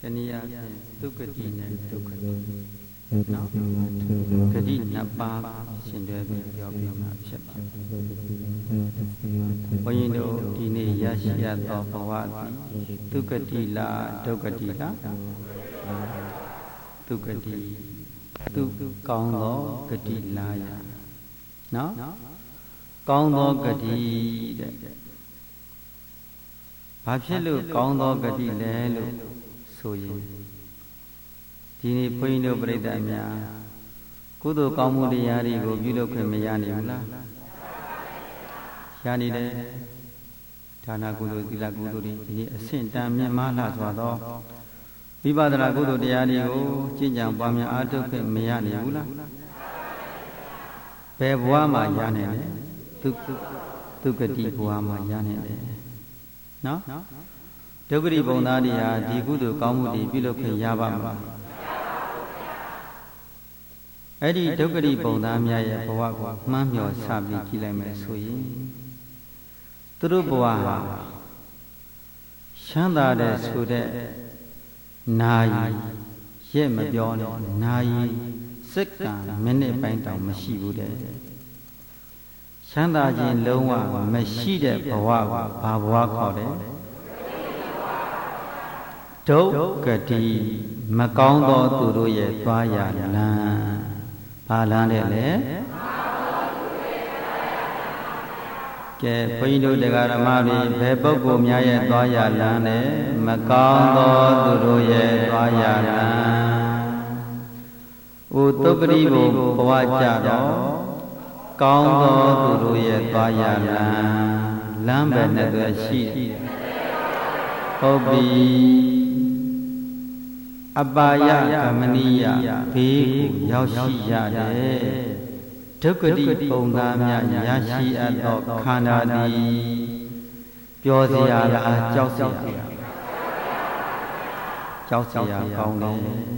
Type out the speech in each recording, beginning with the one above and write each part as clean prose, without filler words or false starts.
nhi Dukkati ne Dukkati no Gati Napa Shindevi Yobima Ship Oyino Dini Yashia Topawati Dukkati la Dukkati la Dukkati Tu Kondo Gati Laya no Kondo Gati Bapselu Kondo Gati Lelu Soye Dini Puino Bredamia Kudo Kamudi Yari go Bilo Kemayani Ula Yani de Tana Kudo Dila Kuduri Sinta Mimala Swado Vibadra Kudo Yari go Jinjam Bamia Ado Kemayani Ula Bebuama Yane Tukati Buama Yane No? Dogri Bonadia, Digudu Kamudi, Biloke Yabama. Eddie Dogri Bonamia, Powago, Mamio Sabi Kilame Sui Turubua Shanda de Sude Nai Yemabion, Nai Sika, Mene Paint on Mashibude Shanda Jin Loa, Mashide Powago, Babwa Kode Dukkati Makondo Turuye Twaya Lan Palandele Ke Puindo de Garamari Bebogo Maya Twaya Lane Makondo Turuye Twaya Lan Utokribo Pawajaro Kondo Turuye Twaya Lan Lambe Nedwashi Obi Abaya Kamaniya Bhiku Yaushiya de Dukkati Pondamya Yashi Ato Khanadi Pyosiya La Chausiya Chausiya Kaunde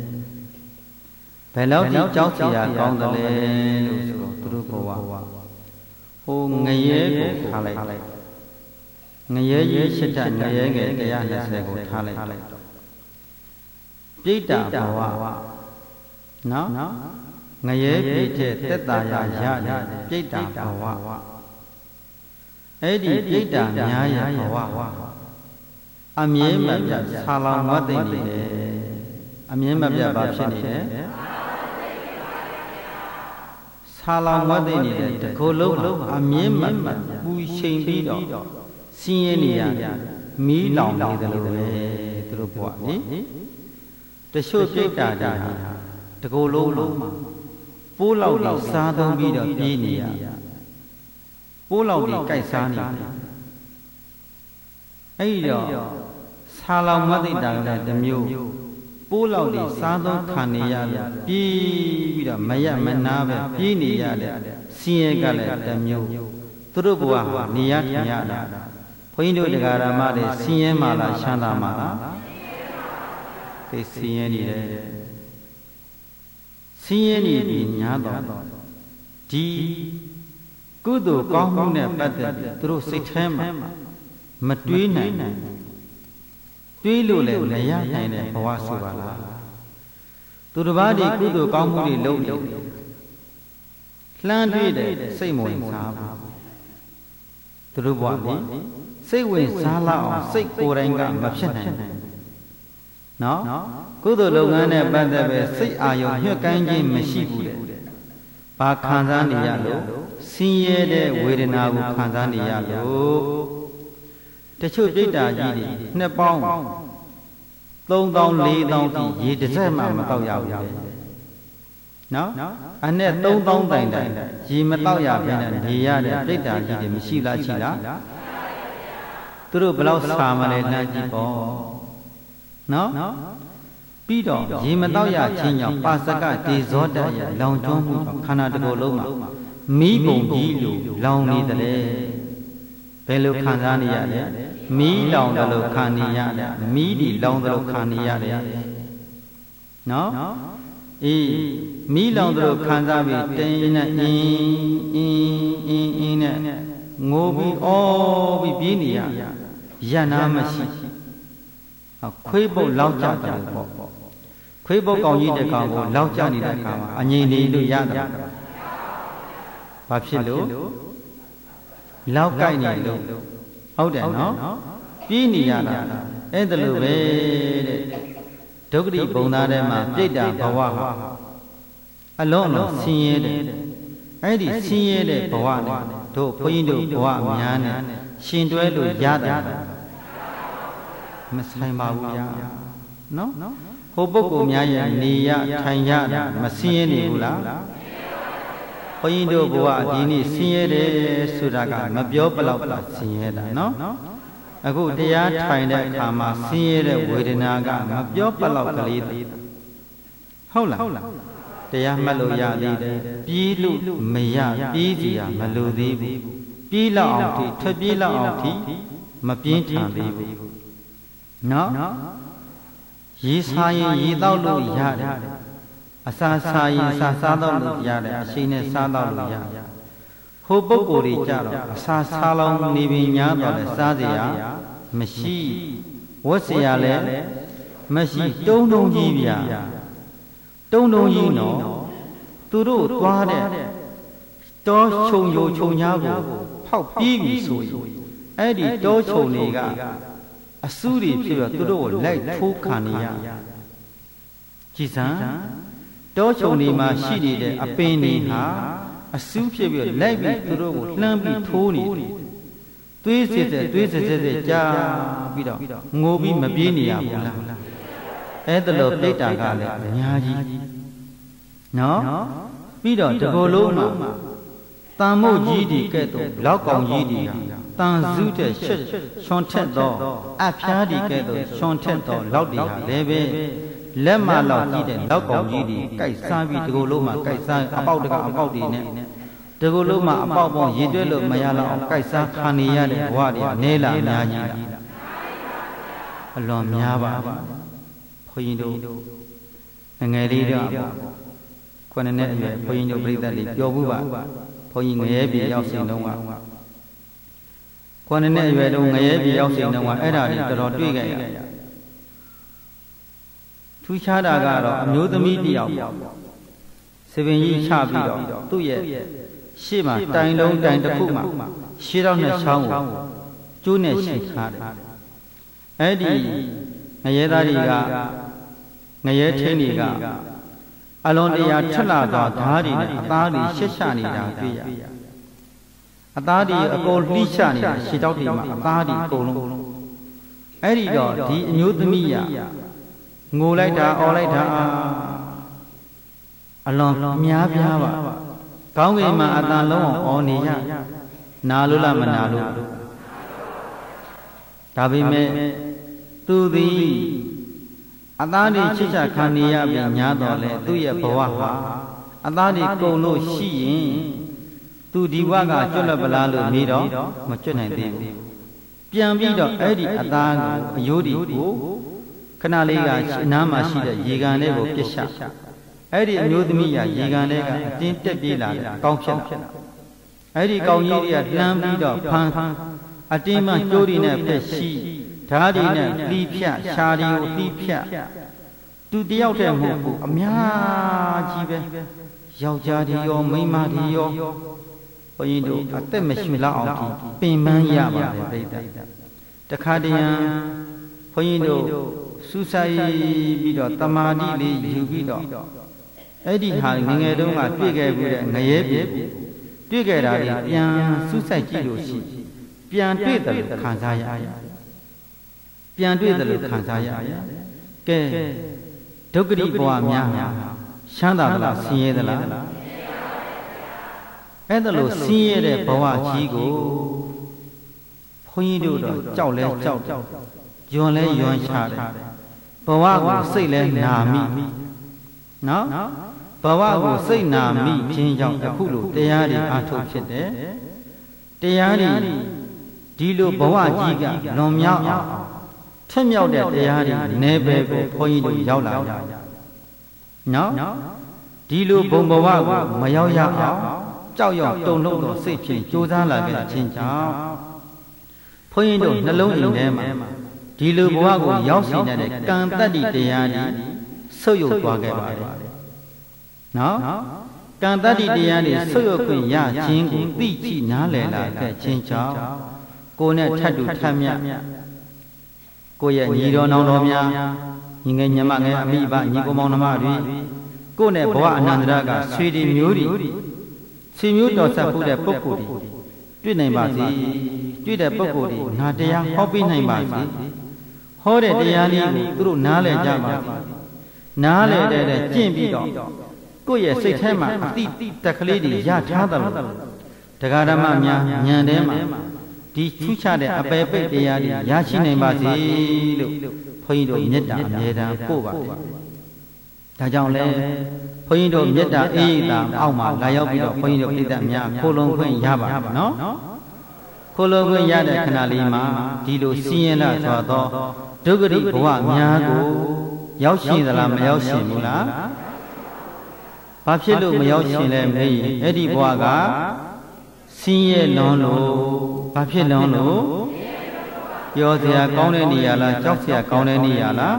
Belauti Chausiya Kaundale Luso Turukowa Ho Ngaye Ko Thalai Ngaye Shita Ngaye Gaya Nase Ko Thalai Pita Bawa No Ngaye Pite Tetaya Yada Pita Bawa Edi Pita Nyaya Bawa Amye Mabya Salam Wadini Amye Mabya Bapshini Salam Wadini The Kolo Amye Mabya Pushin Bido Sienia Mi Long Nidalo Trupuani The show Pita The Golo Pull out the Southern Vida Pinia Pull out the Kaisani Ayo Salam Madida the Mew Pull out the Southern Kania Pida Maya Manave Pinia Siegale the Mew Turubua Niat Puindo de Garamade Siemala Shandamala They see any Nyado D Kudu Kahune Pate through 6 Hema Matwina Twilule Naya and Pawasubala Turubadi Kudu Kamuri Lodi Land reader, same way Turubadi say when Sala or say Korenga Machine No? Kudu Logane Badabe, say Ayo, here Kanji Meshibu. Pakanzani Yalo, Siye de Wedinabu Kanzani Yalo. The two data Yidi, Nepal. Long down, lay down, ye deserve Mataya. No? And net don't down then, ye Mataya, and Yada, data Yidi, Mishila Chila. Through Blouse Family Najipo. No? Pido, Jimataya Chino, Pasaka, Tizoda, Long John, Canada Loma, Me Bongilu, Long Nidale, Pelu Kanzania, Me Long the Locania, Me Long the Locania. No? Me Long the Kanzabi, in Mobi, all be Binia, Yanamashi. ခွေးပုတ်လောက်ကြတယ်ပေါ့ခွေးပုတ်ကောင်ကြီးတဲ့ကောင်ကိုလောက်ကြနေတဲ့အခါမှာအငြိမ်နေလို့ရတယ်ဘာဖြစ်လို့လောက်ကြိုက်နေလို့ဟုတ်တယ်နော်ပြေးနေရတာအဲ့ဒါလိုပဲတဲ့ဒုက္ခတိဘုံသားထဲမှာပြိတ္တာဘဝဟာအလုံးလုံးဆင်းရဲတယ်အဲ့ဒီဆင်းရဲတဲ့ဘဝနဲ့တို့ဘုန်းကြီးတို့ဘဝအများနဲ့ရှင်တွဲလို့ရတယ်မဆိုင်ပါဘူးဗျာနော်ဟိုပုဂ္ဂိုလ်များရဲ့နေရထိုင်ရတာမဆင်းရဲနေဘူးလားဘုန်းကြီးတို့ဘဝဒီနေ့ဆင်းရဲတယ်ဆိုတာကမပြောဘလောက်ပါဆင်းရဲတာနော်အခုတရားထိုင်တဲ့အခါမှာဆင်းရဲတဲ့ဝေဒနာကမပြောဘလောက်ကလေးဟုတ်လားတရားမှတ်လို့ရသေးတယ်ပြေးလို့မရပြေးစီရမလိုသေးဘူးပြေးလောက်အောင်ထိထွက်ပြေးလောက်အောင်ထိမပြင်းထန်သေးဘူးနော်ရေစားရင်ရေတောက်လို့ရတယ်အစာစားရင်အစာစားတော့လို့ရတယ်အရှိန်နဲ့စားတော့လို့ရတယ်ဟိုပုဂ္ဂိုလ်တွေကြတော့အစာစားလောင်းနေပြီညာတော့လဲစားเสียမရှိဝတ်เสียလည်းမရှိတုံးတုံးကြီးဗျာတုံးတုံးကြီးနော်သူတို့သွားတဲ့တောခြုံယိုခြုံညာကိုဖောက်ပြီးပြီဆိုရင်အဲ့ဒီတောခြုံတွေကအဆူတွေဖြစ်တော့သူတို့ကိုလိုက်ထိုးခံနေရကြည်စံတောခြုံတွေမှာရှိနေတဲ့အပင်တွေဟာအဆူးဖြစ်ပြီးလိုက်ပြီးသူတို့ကိုလှမ်းပြီးထိုးနေတယ်သွေးစစ်စစ်ကြာပြီးတော့ငိုပြီးမပြေးနေရဘူးလားအဲ့ဒါလို့ပြိတ္တာကလည်းအများကြီးနော်ပြီးတော့ဒီကိုယ်လုံးမှာတန်မို့ကြီးဒီကဲ့သို့လောက်ကောင်ကြီးဒီဟာတန်စုတဲ့ချွန်ထက်သောအဖျားဒီကဲ့သို့ချွန်ထက်သောလောက်ဒီဟာလည်းပဲလက်မလောက်ကြည့်တဲ့လောက်ကောင်ကြီးဒီကြိုက်စားပြီးဒီကိုယ်လုံးမှာကြိုက်စားအပေါက်တကအပေါက်ဒီနဲ့ဒီကိုယ်လုံးမှာအပေါက်ပေါင်းရည်တွဲလို့မရလောက်အောင်ကြိုက်စားခံနေရတဲ့ဘဝတွေနဲလာအများကြီးအလွန်များပါဘုန်းကြီးတို့ငယ်လေးတော့ခုနှစ်နှစ်အရွယ်ဘုန်းကြီးတို့ပြိဿတွေပြောဘူးပါဘုန်းကြီးငရဲပြည်ရောက်စဉ်တုန်းကခုနှစ်နှစ်အရွယ်တုန်းငရဲပြည်ရောက်စဉ်တုန်းကအဲ့ဒါတွေတော်တော်တွေ့ကြရထူးခြားတာကတော့အမျိုးသမီးတယောက်စပင်ကြီးချပြီးတော့သူ့ရဲ့ရှေ့မှာတိုင်လုံးတိုင်တစ်ခုမှာရှေ့တော့နှစ်ချောင်းကိုကျိုးနဲ့ရှိထားတယ်အဲ့ဒီငရဲသားတွေကငရဲထင်းတွေကအလွန်တရာထက်လာသောဓာတ်တွေနဲ့အသားတွေရှက်ရှနေတာတွေ့ရအသားတွေအကုန်လှိချနေတာရှေ့တောက်တွေမှာအသားတွေအကုန်လုံးအဲ့ဒီတော့ဒီအမျိုးသမီးကငိုလိုက်တာအော်လိုက်တာအလွန်များပြားပါကောင်းကင်မှာအတန်လုံးအောင်အော်နေရနာလို့လားမနာလို့ဒါပေမဲ့သူသည်အသားတွေချစ်ချခံနေရပြီညာတော့လေသူ့ရဲ့ဘဝဟာအသားတွေကုန်လို့ရှိရင်သူဒီဘဝကကျွတ်လပ်ပလားလို့နေတော့မကျွတ်နိုင်သေးဘူးပြန်ပြီးတော့အဲ့ဒီအသားကိုအယိုးတွေကိုခဏလေးကအနားမှာရှိတဲ့ရေကန်လေးကိုပြစ်ချအဲ့ဒီအမျိုးသမီးကရေကန်လေးကအတင်းတက်ပြေးလာတယ်ကောင်းဖြစ်လာအဲ့ဒီကောင်းကြီးတွေကလှမ်းပြီးတော့ဖမ်းအတင်းမှကြိုးတွေနဲ့ပြက်ရှိဓာတ်တွေနဲ့လှီးဖြတ်ရှားတွေကိုလှီးဖြတ်သူတယောက်တည်းမဟုတ်ဘူးအများကြီးပဲယောက်ျားတွေရောမိန်းမတွေရောဘုန်းကြီးတို့အသက်မရှိလောက်အောင်ပင်ပန်းရပါတယ်ပြိတ္တတခါတည်းဘုန်းကြီးတို့စူးစိုက်ပြီးတော့တမာတိလေးယူပြီးတော့အဲ့ဒီဟာငငယ်တုန်းကတွေ့ခဲ့ပြီးတဲ့ငရဲပြေတွေ့ခဲ့တာတွေပြန်စူးစိုက်ကြည့်လို့ရှိပြန်တွေ့တယ်လို့ခံစားရပြန်တွေ့တယ်လို့ခံစားရကဲဒုက္ခတိဘဝများချမ်းသာသလားဆင်းရဲသလားအဲ့ဒါလို့ဆင်းရဲတဲ့ဘဝကြီးကိုဘုန်းကြီးတို့တော့ကြောက်လဲကြောက်ယွန်လဲယွန်ချတယ်ဘဝကိုစိတ်လဲနာမိနော်ဘဝကိုစိတ်နာမိခြင်းကြောင့်အခုလိုတရားတွေအားထုတ်ဖြစ်တယ်တရားတွေဒီလိုဘဝကြီးကလွန်မြောက်အောင်ထက်မြောက်တဲ့တရားတွေနေပဲကိုဘုန်းကြီးတို့ရောက်လာကြနော်ဒီလိုဘုံဘဝကိုမရောက်ရအောင်ကြောက်ရွံ့တုန်လှုပ်သောစိတ်ဖြင့်ကြိုးစားလာခဲ့ခြင်းကြောင့်ဘုန်းကြီးတို့နှလုံးအိမ်ထဲမှာဒီလိုဘဝကိုရောက်စီနေတဲ့ကံတတ္တိတရားကြီးဆုတ်ယုတ်သွားခဲ့ပါတယ်နော်ကံတတ္တိတရားတွေဆုတ်ယုတ်ခွင့်ရခြင်းကိုသိကြည့်နားလည်လာတဲ့ခြင်းကြောင့်ကိုယ်နဲ့ထပ်တူထပ်မြတ်ကိုယ့်ရဲ့ညီတော်နောင်တော်များညီငယ်ညမငယ်အမိဘညီကိုမောင်နှမတွေကိုယ်နဲ့ဘဝအနန္တရကဆွေတွေမျိုးတွေဆွေမျိုးတော်ဆက်ဖို့တဲ့ပုဂ္ဂိုလ်တွေတွေ့နိုင်ပါစေတွေ့တဲ့ပုဂ္ဂိုလ်တွေနာတရားဟောပေးနိုင်ပါစေဟောတဲ့တရားလေးကိုသူတို့နားလည်ကြပါစေနားလည်တဲ့ကျင့်ပြီးတော့ကိုယ့်ရဲ့စိတ်ထဲမှာအတိတက်ကလေးတွေရထားတယ်လို့တရားဓမ္မများဉာဏ်ထဲမှာဒီထူးခြားတဲ့အပေပိတ်တရားတွေရရှိနိုင်ပါစေလို့ဘုန်းကြီးတို့မေတ္တာအမြဲတမ်းပို့ပါတယ်ဒါကြောင့်လဲဘုန်းကြီးတို့မေတ္တာအေးတာအောက်မှာလာရောက်ပြီးတော့ဘုန်းကြီးတို့ပြည့်တဲ့များခိုးလုံးခွင့်ရပါမယ်နော်ခိုးလုံးခွင့်ရတဲ့ခဏလေးမှာဒီလိုစီးရင်လာဆိုတော့ဒုက္ခတိဘဝများကိုရောက်ရှိသလားမရောက်ရှိဘူးလားဘာဖြစ်လို့မရောက်ရှိလဲမေးရင်အဲ့ဒီဘဝကဆင်းရဲလွန်းလို့ဘာဖြစ်လွန်းလို့ပြောစရာကောင်းတဲ့နေရာလားကြောက်စရာကောင်းတဲ့နေရာလား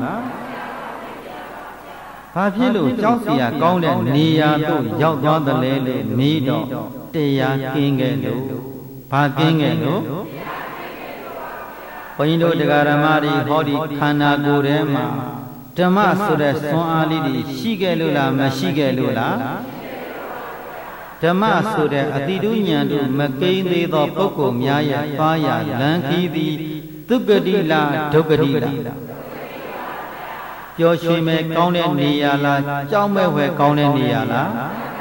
ဘာဖြစ်လို့ကြောက်စရာကောင်းတဲ့နေရာတို့ရောက်သွားတယ်လဲလို့မေးတော့တရားကင်းခဲ့လို့ဘာကင်းခဲ့လို့ဘုန်းကြီးတို့တရားဓမ္မတွေဟောဒီခန္ဓာကိုယ်ထဲမှာဓမ္မဆိုတဲ့စွမ်းအားလေးတွေရှိခဲ့လို့လားမရှိခဲ့လို့လားဓမ္မဆိုတဲ့အတိတုဉာဏ်တို့မကိန်းသေးသောပုဂ္ဂိုလ်များရဲ့ပါရလံခီးသည်ဒုက္ခတိလားဒုက္ခတိလားပျော်ရွှင်မဲ့ကောင်းတဲ့နေရာလားကြောက်မဲ့ဝယ်ကောင်းတဲ့နေရာလား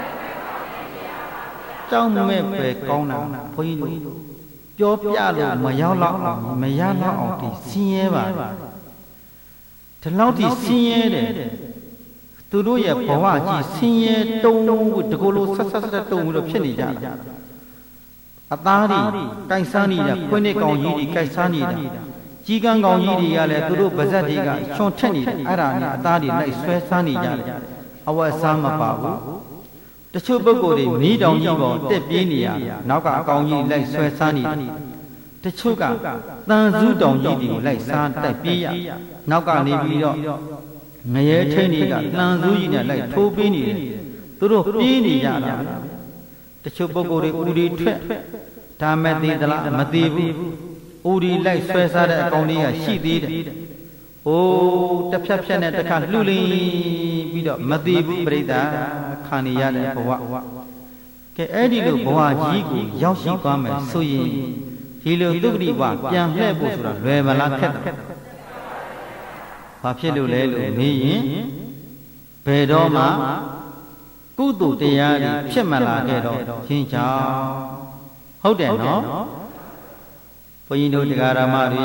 ကြောက်မဲ့ပဲကောင်းတာဘုန်းကြီးတို့ပြောပြလို့မရောက်တော့မရတော့အောင်ဒီဆင်းရဲပါဒီလောက်ထိဆင်းရဲတယ်သူတို့ရဲ့ဘဝကြီးဆင်းရဲတုံးတကူလို့ဆက်တုံးလို့ဖြစ်နေကြအသားတွေကိုက်စားနေတာခွင်းနဲ့ကောင်ကြီးတွေကိုက်စားနေတာကြီးကန်းကောင်ကြီးတွေကလည်းသူတို့ဗဇက်တွေကချွန်ထက်နေတယ်အဲ့ဒါနဲ့အသားတွေလိုက်ဆွဲစားနေကြတယ်အဝတ်စားမပါဘူးတချို့ပုဂ္ဂိုလ်တွေမီးတောင်ကြီးပေါ်တက်ပြေးနေရနောက်ကအကောင်ကြီးလိုက်ဆွဲစားနေတယ်တချို့ကတန်စုတောင်ကြီးတွေကိုလိုက်စားတိုက်ပြေးရနောက်ကနေပြီးတော့ငရဲထိန်တွေကတန်စုကြီးနဲ့လိုက်ထိုးပေးနေတယ်သူတို့ပြေးနေကြတာတချို့ပုဂ္ဂိုလ်တွေဦးဒီထွက်ဒါမဲ့သေးသလားမသေးဘူးဦးဒီလိုက်ဆွဲစားတဲ့အကောင်လေးကရှိသေးတယ်။အိုးတစ်ဖြတ်ဖြတ်နဲ့တစ်ခါလှူလင်းပြီးတော့မသေးဘူးပြိတ္တာခံနေရတဲ့ဘဝ။ကဲအဲ့ဒီလိုဘဝကြီးကိုရောက်ရှိသွားမယ်ဆိုရင်ဒီလိုသုက္ကတိဘဝပြန်လှည့်ဖို့ဆိုတာလွယ်မလားခက်တယ်။ဘာဖြစ်လို့လဲလို့မေးရင်ဘယ်တော့မှကုသိုလ်တရားတွေဖြစ်မလာခဲ့တော့ချင်းချောင်းဟုတ်တယ်နော်ဘုန်းကြီးတို့တရားဓမ္မတွေ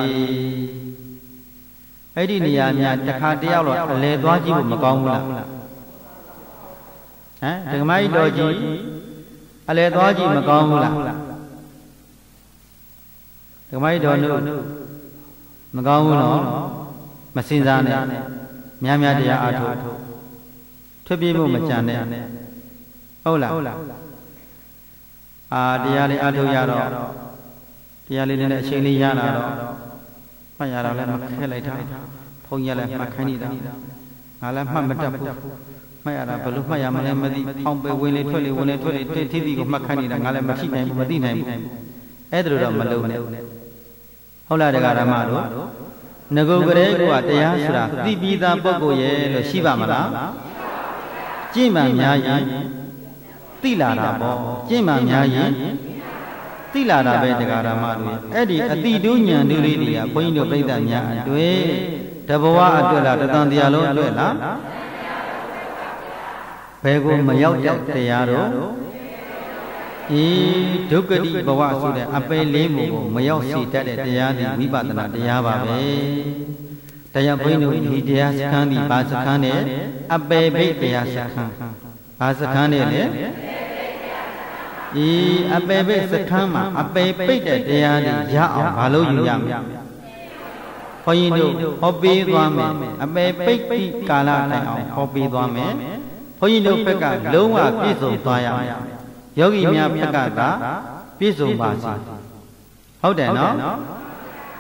အဲ့ဒီနေရာများတစ်ခါတယောက်တော့အလဲသွားကြည့်ဖို့မကောင်းဘူးလားဟမ်ဒကမကြီးတော်ကြီးအလဲသွားကြည့်မကောင်းဘူးလားဒကမကြီးတော်တို့မကောင်းဘူးနော်မစင်စားနဲ့များများတရားအားထုတ်ထွက်ပြေးဖို့မကြံနဲ့ဟုတ်လားတရားလေးအားထုတ်ရတော့တရားလေးနဲ့အချိန်လေးရလာတော့မှတ်ရတာလည်းမခက်လိုက်တာဘုန်းကြီးလည်းမှတ်ခိုင်းနေတာငါလည်းမှတ်မတတ်ဘူးမှတ်ရတာဘယ်လိုမှတ်ရမလဲမသိဖောင်းပဲဝင်လေထွက်လေဝင်လေထွက်လေထိတိကိုမှတ်ခိုင်းနေတာငါလည်းမထိနိုင်ဘူးမသိနိုင်ဘူးအဲ့ဒါတော့မလုပ်နဲ့ဟုတ်လားတရားဓမ္မတို့ငကုတ်ကလေးကတရားဆိုတာသိပြီးသားပုဂ္ဂိုလ်ရဲ့လို့ရှိပါမလားကြင့်မှများရင်သိလာတာပေါ့ကြင့်မှများရင်သိလာတာပဲတရားဓမ္မတွေအဲ့ဒီအတိတုဉာဏ်တို့လေးတွေကဘုန်းကြီးတို့ပြိဿညာအတွေ့တဘဝအတွက်လားတသံတရားလုံးအတွက်လားဘယ်ကိုမရောက်တဲ့တရားတော့ဒုက္ခတိဘဝဆိုတဲ့အပယ်လေးမှုကိုမရောက်စေတတ်တဲ့တရားသည်ဝိပဿနာတရားပါပဲတရားဘုန်းကြီးတို့ဒီတရားစခန်းဒီဘာစခန်းနဲ့အပယ်ဘိတ်တရားစခန်းဘာစခန်းနဲ့လဲအပေပိတ်စခန်းမှာအပေပိတ်တဲ့တရားတွေရအောင်ဘာလို့ယူရမလဲဘုန်းကြီးတို့ဟောပေးသွားမယ်အပေပိတ်တိကာလတိုင်အောင်ဟောပေးသွားမယ်ဘုန်းကြီးတို့ဘက်ကလုံးဝပြည့်စုံသွားရမယ်ယောဂီများဘက်ကပြည့်စုံပါစေဟုတ်တယ်နော်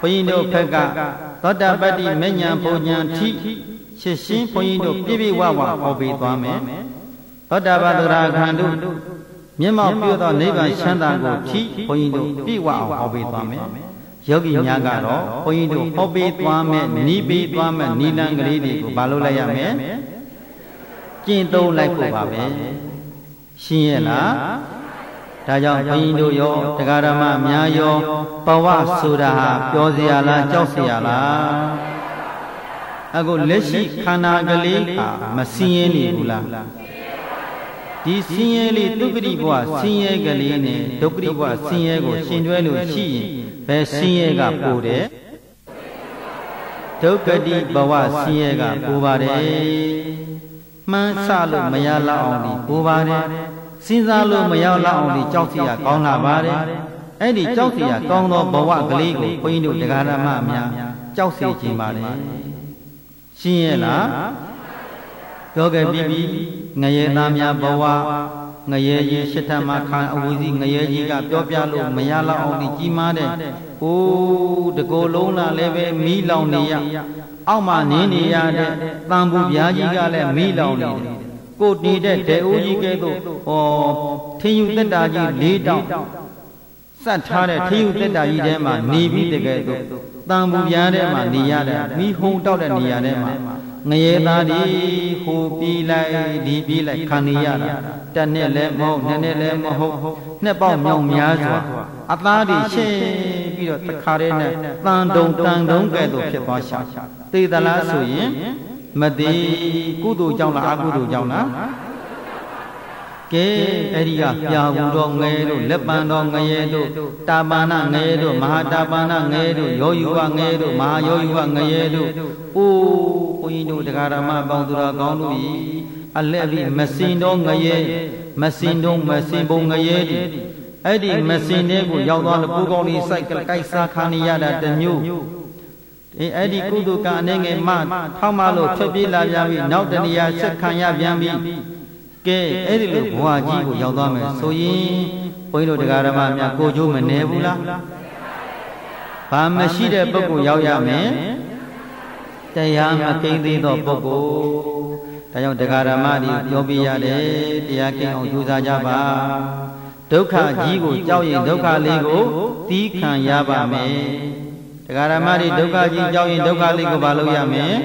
ဘုန်းကြီးတို့ဖက်ကသောတာပတ္တိမဉ္ဇဉ်ဘုံဉဏ်ထိရှင်းရှင်းဘုန်းကြီးတို့ပြည့်ပြည့်ဝဝဟောပေးသွားမယ်သောတာပတ္တရာခန္တုမျက်မှောက်ပြုသောနိဗ္ဗာန်ချမ်းသာကိုထိဘုန်းကြီးတို့ပြည့်ဝအောင်ဟောပေးသွားမယ်ယောဂီများကတော့ဘုန်းကြီးတို့ဟောပေးသွားမယ်နီးပေးသွားမယ်နီလန်းကလေးတွေကိုမလုပ်လိုက်ရမယ်ကျင့်သုံးလိုက်ဖို့ပါပဲရှင်းရဲ့လားဒါကြောင့်ဘုန်းကြီးတို့ရောတရားဓမ္မများရောဘဝဆိုတာဟာပြောစရာလားကြောက်စရာလားအခုလက်ရှိခန္ဓာကလေးဟာမစင်းရဲနေဘူးလားဒီစင်းရဲလေးဒုက္ခတိဘဝစင်းရဲကလေးနဲ့ဒုက္ခတိဘဝစင်းရဲကိုရှင်တွဲလို့ရှိရင်ဘယ်စင်းရဲကပိုတယ်ဒုက္ခတိဘဝစင်းရဲကပိုပါတယ်မှန်းဆလို့မရလောက်အောင်ဒီပိုပါတယ်စဉ်းစားလို့မရောက်လောက်အောင်ဒီကြောက်စရာကောင်းလာပါတယ်အဲ့ဒီကြောက်စရာကောင်းသောဘဝကလေးကိုဘုန်းကြီးတို့တရားဓမ္မများကြောက်စေခြင်းပါတယ်ရှင်းရဲ့လားပြောခဲ့ပြီးငရေသားများဘဝငရေကြီးရှစ်ထမခံအဝီစီငရေကြီးကပြောပြလို့မရလောက်အောင်ဒီကြီးမားတဲ့အိုးတကိုယ်လုံးလာလည်းပဲမီးလောင်နေရအောက်မှာနင်းနေရတဲ့တန်ဘူးပြားကြီးကလည်းမီးလောင်နေတယ်ကိုနေတဲ့ဒေအိုးကြီးကဲသို့ထင်းယူတက်တာကြီး၄တောင်စက်ထားတဲ့ထင်းယူတက်တာကြီးထဲမှာနေပြီးတကယ်သို့တန်ဘူးပြားထဲမှာနေရတဲ့မိဟုံတောက်တဲ့နေရာထဲမှာငရေသားဒီဟိုပြေးလိုက်ဒီပြေးလိုက်ခံနေရတာတစ်နှစ်လည်းမဟုတ်နှစ်နှစ်လည်းမဟုတ်နှစ်ပေါက်မြောင်များစွာအသားတွေရှင်းပြီးတော့တခါတည်းနဲ့တန်တုံကဲ့သို့ဖြစ်သွားရှာသေသလားဆိုရင်မသိကုသိုလ်ကြောင့်လားအကုသိုလ်ကြောင့်လားကဲအဲ့ဒီကပြာဘူးတော်ငယ်တို့လက်ပံတော်ငယ်တို့တာပါဏငယ်တို့မဟာတာပါဏငယ်တို့ယောယူဝငယ်တို့မဟာယောယူဝငယ်တို့အိုးဘုန်းကြီးတို့တရားဓမ္မပေါင်းသူတော်ကောင်းတို့ဤအလက်ပြီးမစင်တော်ငယ်မစင်ဘုံငယ်ဒီအဲ့ဒီမစင်တဲ့ကိုရောက်သွားလို့ပူကောင်းလေးစိုက်ကိုက်စားခါနေရတာတမျိုးအဲ့ဒီကုသိုလ်ကအနေငယ်မှထောက်မလို့ထွက်ပြေးလာပြန်ပြီနောက်တနေရာဆက်ခံရပြန်ပြီကဲအဲ့ဒီလိုဘဝကြီးကိုရောက်သွားမယ်ဆိုရင်ဘုန်းကြီးတို့တရားဓမ္မများကိုကျိုးမနေဘူးလားဘာမရှိတဲ့ပုဂ္ဂိုလ်ရောက်ရမယ်တရားမကိန်းသေးသောပုဂ္ဂိုလ်ဒါကြောင့်တရားဓမ္မတွေပြောပြရတယ်တရားကိန်းအောင်ကြိုးစားကြပါဒုက္ခကြီးကိုကြောက်ရင်ဒုက္ခလေးကိုသီးခံရပါမယ်တရားဓမ္မတွေဒုက္ခကြီးကြောက်ရင်ဒုက္ခလေးကိုမလုပ်ရမယ်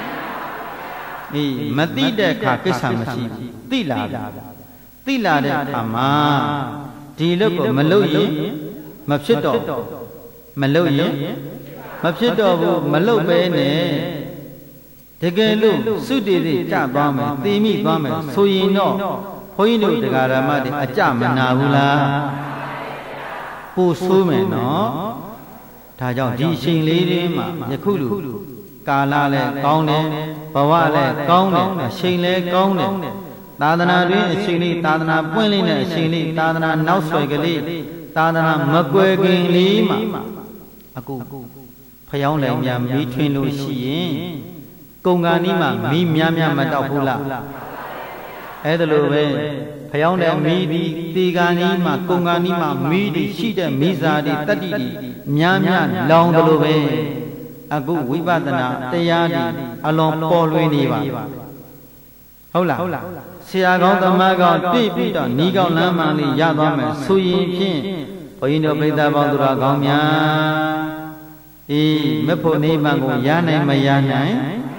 မသိတဲ့အခါကိစ္စမရှိဘူးသိလာတဲ့အခါမှာဒီလုပ်ကိုမလုပ်ရင်မဖြစ်တော့မလုပ်ရင်မဖြစ်တော့ဘူးမလုပ်ပဲနဲ့တကယ်လို့စုတည်တည်ကြသွားမယ်သိမိသွားမယ်ဆိုရင်တော့ဘုန်းကြီးတို့တရားဓမ္မတွေအကြမနာဘူးလားပို့ဆိုးမယ်နော်ဒါကြောင့်ဒီအချိန်လေးတွေမှာယခုလူကာလလည်းကောင်းတယ်ဘဝလည်းကောင်းတယ်အချိန်လည်းကောင်းတယ်သာသနာတွင်အချိန်လေးသာသနာပွင့်လင်းတဲ့အချိန်လေးသာသနာနောက်ဆွဲကလေးသာသနာမကွယ်ခင်လေးမှာအခုဖျောင်းလည်းများမီးထွင်းလို့ရှိရင်ကုံကနီးမှာမီးများမတောက်ဘူးလားအဲ့ဒါလိုပဲဖျောင်းတဲ့မီးဒီတေကာနီးမှာကုံကနီးမှာမီးဒီရှိတဲ့မိစားဒီတတ္တိဒီများလောင်တယ်လို့ပဲအခုဝိပဿနာတရားဒီအလွန်ပေါ်လွင်နေပါဟုတ်လားဆရာကောင်းသမားကောင်းတွေ့ပြီးတော့ဤကောင်းလမ်းမှန်လေးရသွားမယ်ဆိုရင်ဖြင့်ဘုန်းကြီးတို့ပြိဿပေါင်းသူတော်ကောင်းများမဖို့နိဗ္ဗာန်ကိုရနိုင်မရနိုင်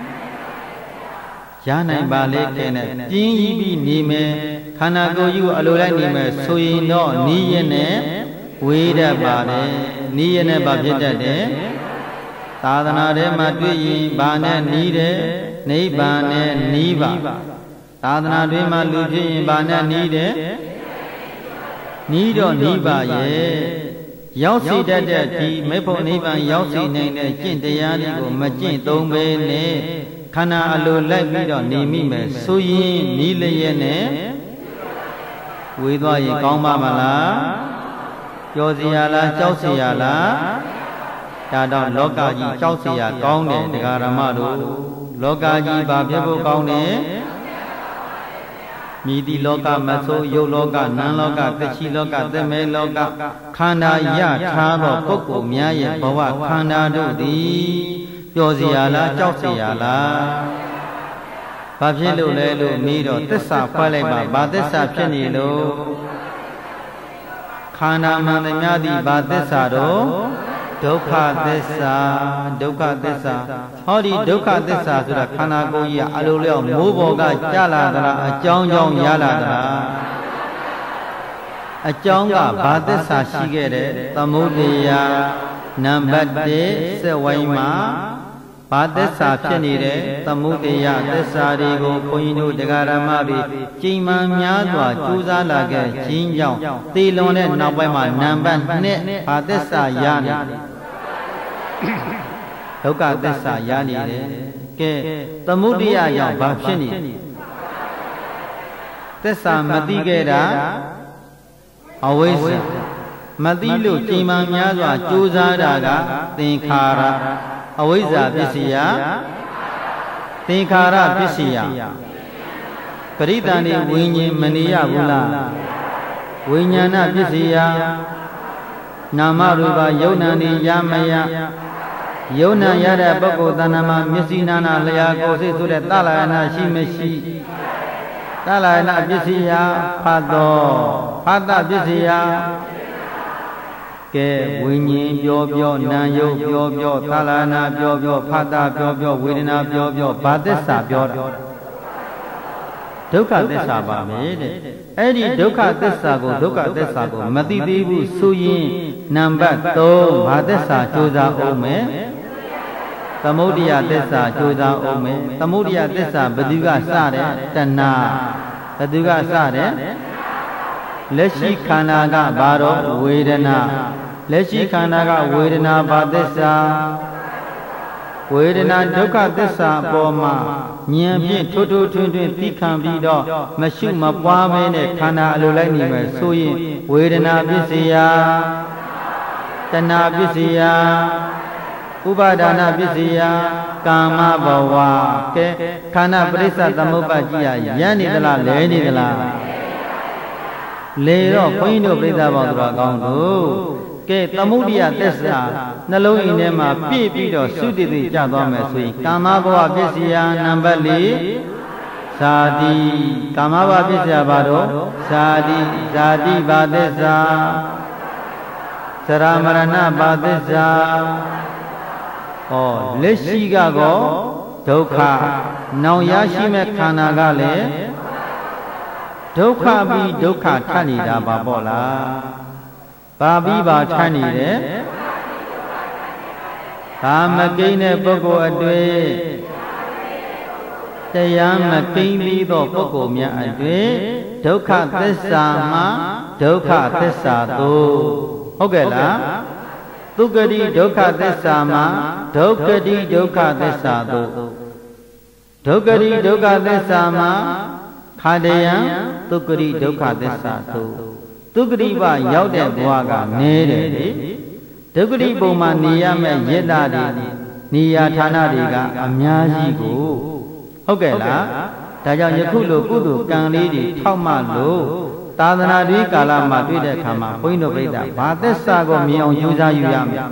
ရနိုင်ပါလေတဲ့နဲ့ပြင်းကြီးပြီးနေမယ်ခန္ဓာကိုယ်ကြီးကိုအလိုလိုက်နေမယ်ဆိုရင်တော့နီးရနဲ့ဝေးတတ်ပါတယ်နီးရနဲ့ဘာဖြစ်တတ်တယ်သာသနာထဲမှာတွေ့ရင်ဘာနဲ့နီးတယ်နိဗ္ဗာန်နဲ့နီးပါသာသနာတွင်မှာလူဖြစ်ရင်ဘာနဲ့နီးတယ်နီးတော့နီးပါရဲ့ရောက်စီတတ်တဲ့ဒီမေဖို့နိဗ္ဗာန်ရောက်စီနိုင်တဲ့ကျင့်တရားတွေကိုမကျင့်သုံးပဲနဲ့ခန္ဓာအလိုလိုက်ပြီးတော့နေမိမယ်ဆိုရင်နီးလျက်နဲ့ဝေးသွားရင်ကောင်းပါမလားကြောစရာလားကြောက်စရာလားဒါတော့လောကကြီးကြောက်စရာကောင်းတယ်တရားဓမ္မတို့လောကကြီးဘာဖြစ်ဖို့ကောင်းတယ်မြည်သည့်လောကမဆိုးယုတ်လောကနံလောကတချိလောကသက်မဲလောကခန္ဓာရထားသောပုဂ္ဂိုလ်များရဲ့ဘဝခန္ဓာတို့သည်ပျော်စရာလားကြောက်စရာလားဘာဖြစ်လို့လဲလို့မေးတော့သစ္စာဖွက်လိုက်ပါဘာသစ္စာဖြစ်နေလို့ခန္ဓာမှန်သမျှသည်ဘာသစ္စာတော့ဒုက္ခသစ္စာဒုက္ခသစ္စာဟောဒီဒုက္ခသစ္စာဆိုတာခန္ဓာကိုယ်ကြီးကအလိုလျောက်မိုးပေါ်ကကျလာသလားအကြောင်းကြောင့်ရလာသလားအကြောင်းကဘာသစ္စာရှိခဲ့တဲ့သမုဒယနံပါတ်1စက်ဝိုင်းမှာဘာသစ္စာဖြစ်နေတဲ့သမုဒယသစ္စာတွေကိုဘုန်းကြီးတို့တရားဓမ္မတွေကြိမ်မှန်များစွာကြိုးစားလာခဲ့ခြင်းကြောင့်သေလွန်တဲ့နောက်ပိုင်းမှာနံပါတ်2ဘာသစ္စာရနေဒုက္ခသစ္စာရနေတယ်ကဲသမုဒယကြောင့်ဘာဖြစ်နေသစ္စာမသိခဲ့တာအဝိဇ္ဇာမသိလို့ကြိမ်မှန်များစွာကြိုးစားတာကသင်္ခါရအဝိဇ္ဇာပစ္စယသင်္ခါရပစ္စယပရိသန္တိဝိညာဉ်မနေရဘူးလားဝိညာဏပစ္စယနာမရူပယုံနာနေရမယယုံနာရတဲ့ပုဂ္ဂိုလ်တဏ္ဍာမှာမျက်စိနာနာလျာကိုယ်စိတ်ဆိုတဲ့တလယနာရှိမရှိတလယနာပစ္စယဖတ်တော်ဖတ်တပစ္စယကဲဝိညာဉ်ပြောပြောနာယုတ်ပြောပြောသလနာပြောပြောဖတ်တာပြောပြောဝေဒနာပြောပြောဘာသစ္စာပြောတာဒုက္ခသစ္စာပါမယ်တဲ့အဲ့ဒီဒုက္ခသစ္စာကိုမသိသေးဘူးဆိုရင်နံပါတ်3ဘာသစ္စာကြိုးစားအောင်မယ်သမုဒယသစ္စာကြိုးစားအောင်မယ်သမုဒယသစ္စာဘယ်သူကစတယ်တဏှာဘယ်သူကစတယ်လက်ရှိခန္ဓာကဘာတော့ဝေဒနာလက်ရှိခန္ဓာကဝေဒနာဘာသစ္စာဝေဒနာဒုက္ခသစ္စာအပေါ်မှာဉာဏ်ဖြင့်ထိုးထိုးထွင်းထွင်းသိခံပြီးတော့မရှုမပွားမဲနဲ့ခန္ဓာအလိုလိုက်နေမယ်ဆိုရင်ဝေဒနာပစ္စယတဏှာပစ္စယဥပါဒနာပစ္စယကာမဘဝကဲခန္ဓာပရိစ္ဆသမုပ္ပါကြည့်ရရနေသလားလဲနေသလားလေတော့ဘုန်းကြီးတို့ပြိဿပေါင်းသူတော်ကောင်းတို့ကဲသမုဒယသစ္စာနှလုံးအိမ်ထဲမှာပြည့်ပြီးတော့သုတိတိကျသွားမယ်ဆိုရင်ကာမဘဝပစ္စယနံပါတ်4ဇာတိကာမဘဝပစ္စယဘာတော့ဇာတိဘာသစ္စာသရမရဏဘာသစ္စာဩလက်ရှိကောဒုက္ခနောင်ရရှိမဲ့ခန္ဓာကလည်းဒုက္ခပြီးဒုက္ခထပ်နေတာပါပေါ့လားဘာပြီးပါထပ်နေတယ်ဘာမကိန်းတဲ့ပုဂ္ဂိုလ်အတွေ့တရားမကိန်းပြီးသောပုဂ္ဂိုလ်များအတွေ့ဒုက္ခသစ္စာမှာဒုက္ခသစ္စာသို့ဟုတ်ကဲ့လားဒုက္ခတိဒုက္ခသစ္စာမှာဒုက္ခတိဒုက္ခသစ္စာသို့ဒုက္ခတိဒုက္ခသစ္စာမှာခါတယံဒုက္ခတိဒုက္ခသစ္စာသို့ဒုက္ခတိဘရောက်တဲ့ဘဝကနေတယ်လေဒုက္ခတိပုံမှာနေရမယ့်ယတ္တတွေနေရာဌာနတွေကအများကြီးကိုဟုတ်ကဲ့လားဒါကြောင့်ယခုလိုကုသိုလ်ကံလေးတွေထောက်မှလို့သာသနာ့ဒီကာလမှာတွေ့တဲ့အခါမှာဘုန်းကြီးတို့ပြိဿဘာသစ္စာကိုမြင်အောင်ကြိုးစားယူရမယ်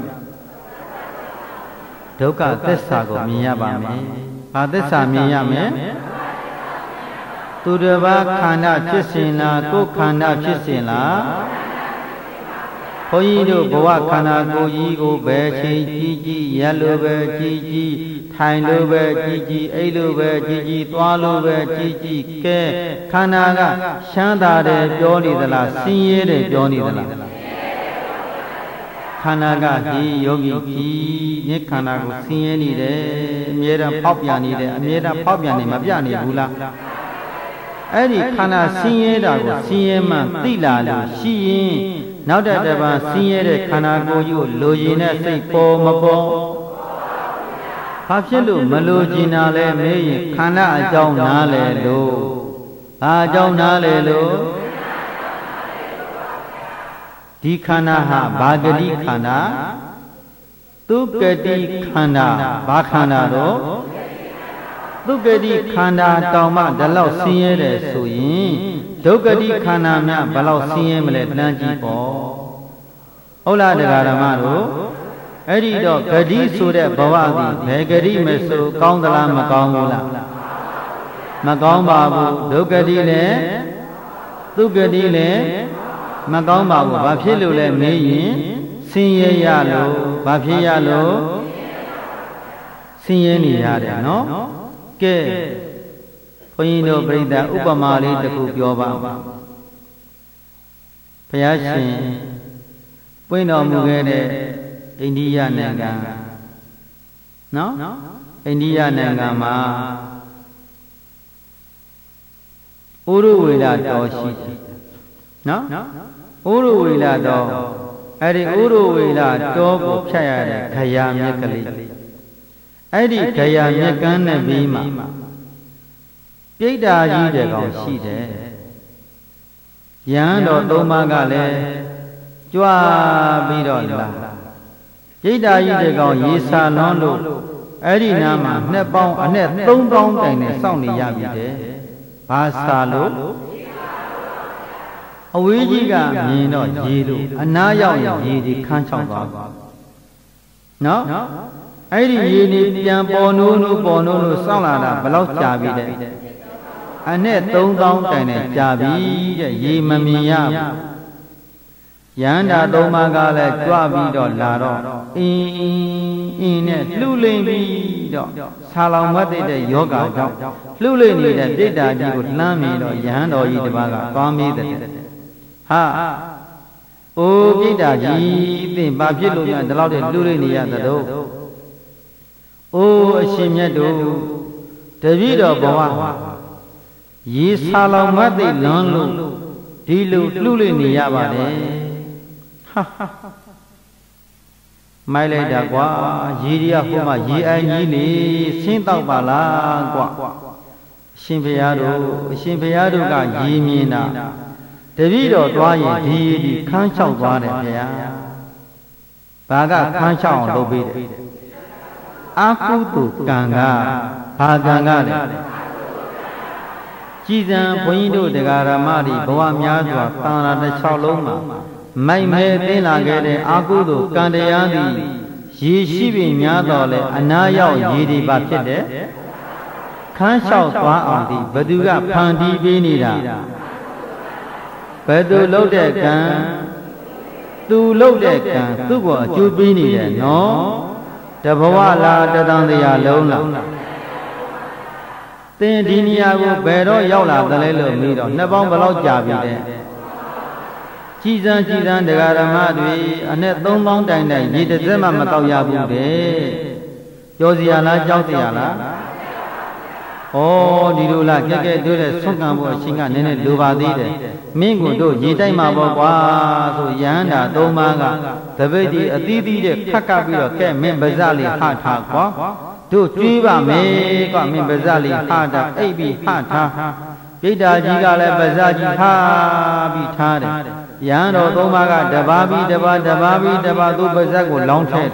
ဒုက္ခသစ္စာကိုမြင်ရပါမယ်ဘာသစ္စာမြင်ရမယ်သူတစ်ပါးခန္ဓာဖြစ်စဉ်လားကိုယ်ခန္ဓာဖြစ်စဉ်လားဘုန်းကြီးတို့ဘဝခန္ဓာကိုယ်ကြီးကိုပဲချိန်ကြီးရက်လိုပဲကြီးထိုင်လိုပဲကြီးအိတ်လိုပဲကြီးသွားလိုပဲကြီးကဲခန္ဓာကရှမ်းသာတယ်ပြောနေသလားဆင်းရဲတယ်ပြောနေသလားခန္ဓာကဒီယောဂီကြီးနိခန္ဓာကိုဆင်းရဲနေတယ်အမြဲတမ်းဖောက်ပြန်နေတယ်အမြဲတမ်းဖောက်ပြန်နေမပြနေဘူးလားအဲ့ဒီခန္ဓာဆင်းရဲတာကိုဆင်းရဲမှသိလာလို့ရှိရင်နောက်တစ်ပါးဆင်းရဲတဲ့ခန္ဓာကိုယ်ကြီးကိုလိုချင်တဲ့စိတ်ပေါ်မပေါ်ဘာဖြစ်လို့မလိုချင်တာလဲမေးရင်ခန္ဓာအကြောင်းနားလဲလို့ဘာအကြောင်းနားလဲလို့ဒီခန္ဓာဟာဘာဂတိခန္ဓာသူကတိခန္ဓာဘာခန္ဓာတော့သုဂတိခန္ဓာတောင်မှဒီလောက်ဆင်းရဲတယ်ဆိုရင်ဒုက္ခတိခန္ဓာများဘယ်လောက်ဆင်းရဲမလဲတန်းကြည့်ပေါ့ဟုတ်လားတရားဓမ္မတို့အဲ့ဒီတော့ဂတိဆိုတဲ့ဘဝသည်ဘယ်ဂတိမဆိုကောင်းသလားမကောင်းဘူးလားမကောင်းပါဘူးဒုက္ခတိလည်းသုဂတိလည်းမကောင်းပါဘူးဘာဖြစ်လို့လဲမေးရင်ဆင်းရဲရလို့ဘာဖြစ်ရလို့ဆင်းရဲနေရတယ်နော်ကဲဘုန်းကြီးတို့ပြိဿဥပမာလေးတစ်ခုပြောပါဘုရားရှင်ပွင့်တော်မူခဲ့တဲ့အိန္ဒိယနိုင်ငံနော်အိန္ဒိယနိုင်ငံမှာဥရဝေလတော်ရှိတယ်နော်ဥရဝေလတော်အဲ့ဒီဥရဝေလတော်ကိုဖြတ်ရတဲ့ခရာမြက်ကလေးအဲ့ဒီခရာမြက်ကန်းနဲ့ပြီးမှပြိတ္တာကြီးတဲ့ကောင်ရှိတယ်ယဟန်တော်သုံးပါးကလည်းကြွားပြီးတော့လာပြိတ္တာကြီးတဲ့ကောင်ရေစာလွန်းလို့အဲ့ဒီနားမှာနှစ်ပေါင်းအနဲ့3000တိုင်နဲ့စောင့်နေရပြီတဲ့ဘာစာလို့အဝေးကြီးကမြင်တော့ရေလို့အနားရောက်ရင်ရေဒီခန်းချောင်းသွားနော်အဲ့ဒီရေနေပြန်ပေါ်နိုးနိုးပေါ်နိုးလို့စောင့်လာတာဘယ်လောက်ကြာပြီတဲ့အနဲ့3000တိုင်နဲ့ကြာပြီတဲ့ရေမမြင်ရဘူးယန္တာသုံးပါးကလည်းကြွပြီးတော့လာတော့အင်းနဲ့လှူလိမ့်ပြီးတော့ဆာလောင်မတ်တဲ့ယောဂါကြောင့်လှူလိမ့်နေတဲ့ပြိတ္တာကြီးကိုလှမ်းပြီးတော့ယဟန်တော်ကြီးတစ်ပါးကသွားမေးတဲ့ဟာအိုးပြိတ္တာကြီးသင်ဘာဖြစ်လို့များဒီလောက်တည်းလှူလိမ့်နေရသတို့အိုးအရှင်မြတ်တို့တပည့်တော်ဘဝရေဆာလောင်မတ်တဲ့လွန်လို့ဒီလိုလှူလိမ့်နေရပါတယ်မိုက်လိုက်တာကွာရေတွေကဟိုမှာရေအိုင်ကြီးနေဆင်းတော့ပါလားကွာအရှင်ဘုရားတို့ကရေမြင်တာတပည့်တော်သွားရင်ဒီရေဒီခန်းချောက်သွားတယ်ဗျာဘာကခန်းချောက်အောင်လုပ်ပေးတယ်အာကုတုကံကဘာကံကလဲကြည်စံဘုန်းကြီးတို့တရားဓမ္မတွေဘဝများစွာသံဃာတစ်ချောင်းလုံးမှာမိုက်မဲသိလာခဲ့တဲ့အာကုသိုလ်ကံတရားသည်ရေရှိပြီများတော်လဲအနာရောက်ရေဒီပါဖြစ်တဲ့ခန်းလျှောက်သွားအောင်ဒီဘသူကဖန်တီးပေးနေတာဘသူလုပ်တဲ့ကံသူလုပ်တဲ့ကံသူ့ကိုအကျိုးပေးနေတယ်နော်တဘဝလားတသံတရားလုံးလားသင်ဒီနေရာကိုဘယ်တော့ရောက်လာသလဲလို့မေးတော့နှစ်ပေါင်းဘယ်လောက်ကြာပြီလဲကြည်စံတရားဓမ္မတွေအနဲ့3000တိုင်ရေတစ်စက်မှမတော့ရဘူးတဲ့ကြောစရာလားကြောက်စရာလားဩဒီလိုလားကြက်ကြက်တို့တဲ့ဆွန့်ကံဖို့အရှင်ကနည်းနည်းလိုပါသေးတယ်မင်းကိုတို့ရေတိုက်မှာပေါ့ကွာဆိုယဟန္တာသုံးပါးကတပိတ်ဒီအသီးသီးတဲ့ခက်ကပ်ပြီးတော့ကဲမင်းပါဇလေးဟထားကွာတို့ကျွေးပါမယ်ကွာမင်းပါဇလေးဟတာအိပ်ပြီးဟထားပြိတ္တာကြီးကလည်းပါဇကြီးထားပြီးထားတယ်ယဟန်တော်သုံးပါးကတပါးပြီးတပါးသူပါဇက်ကိုလောင်းထဲ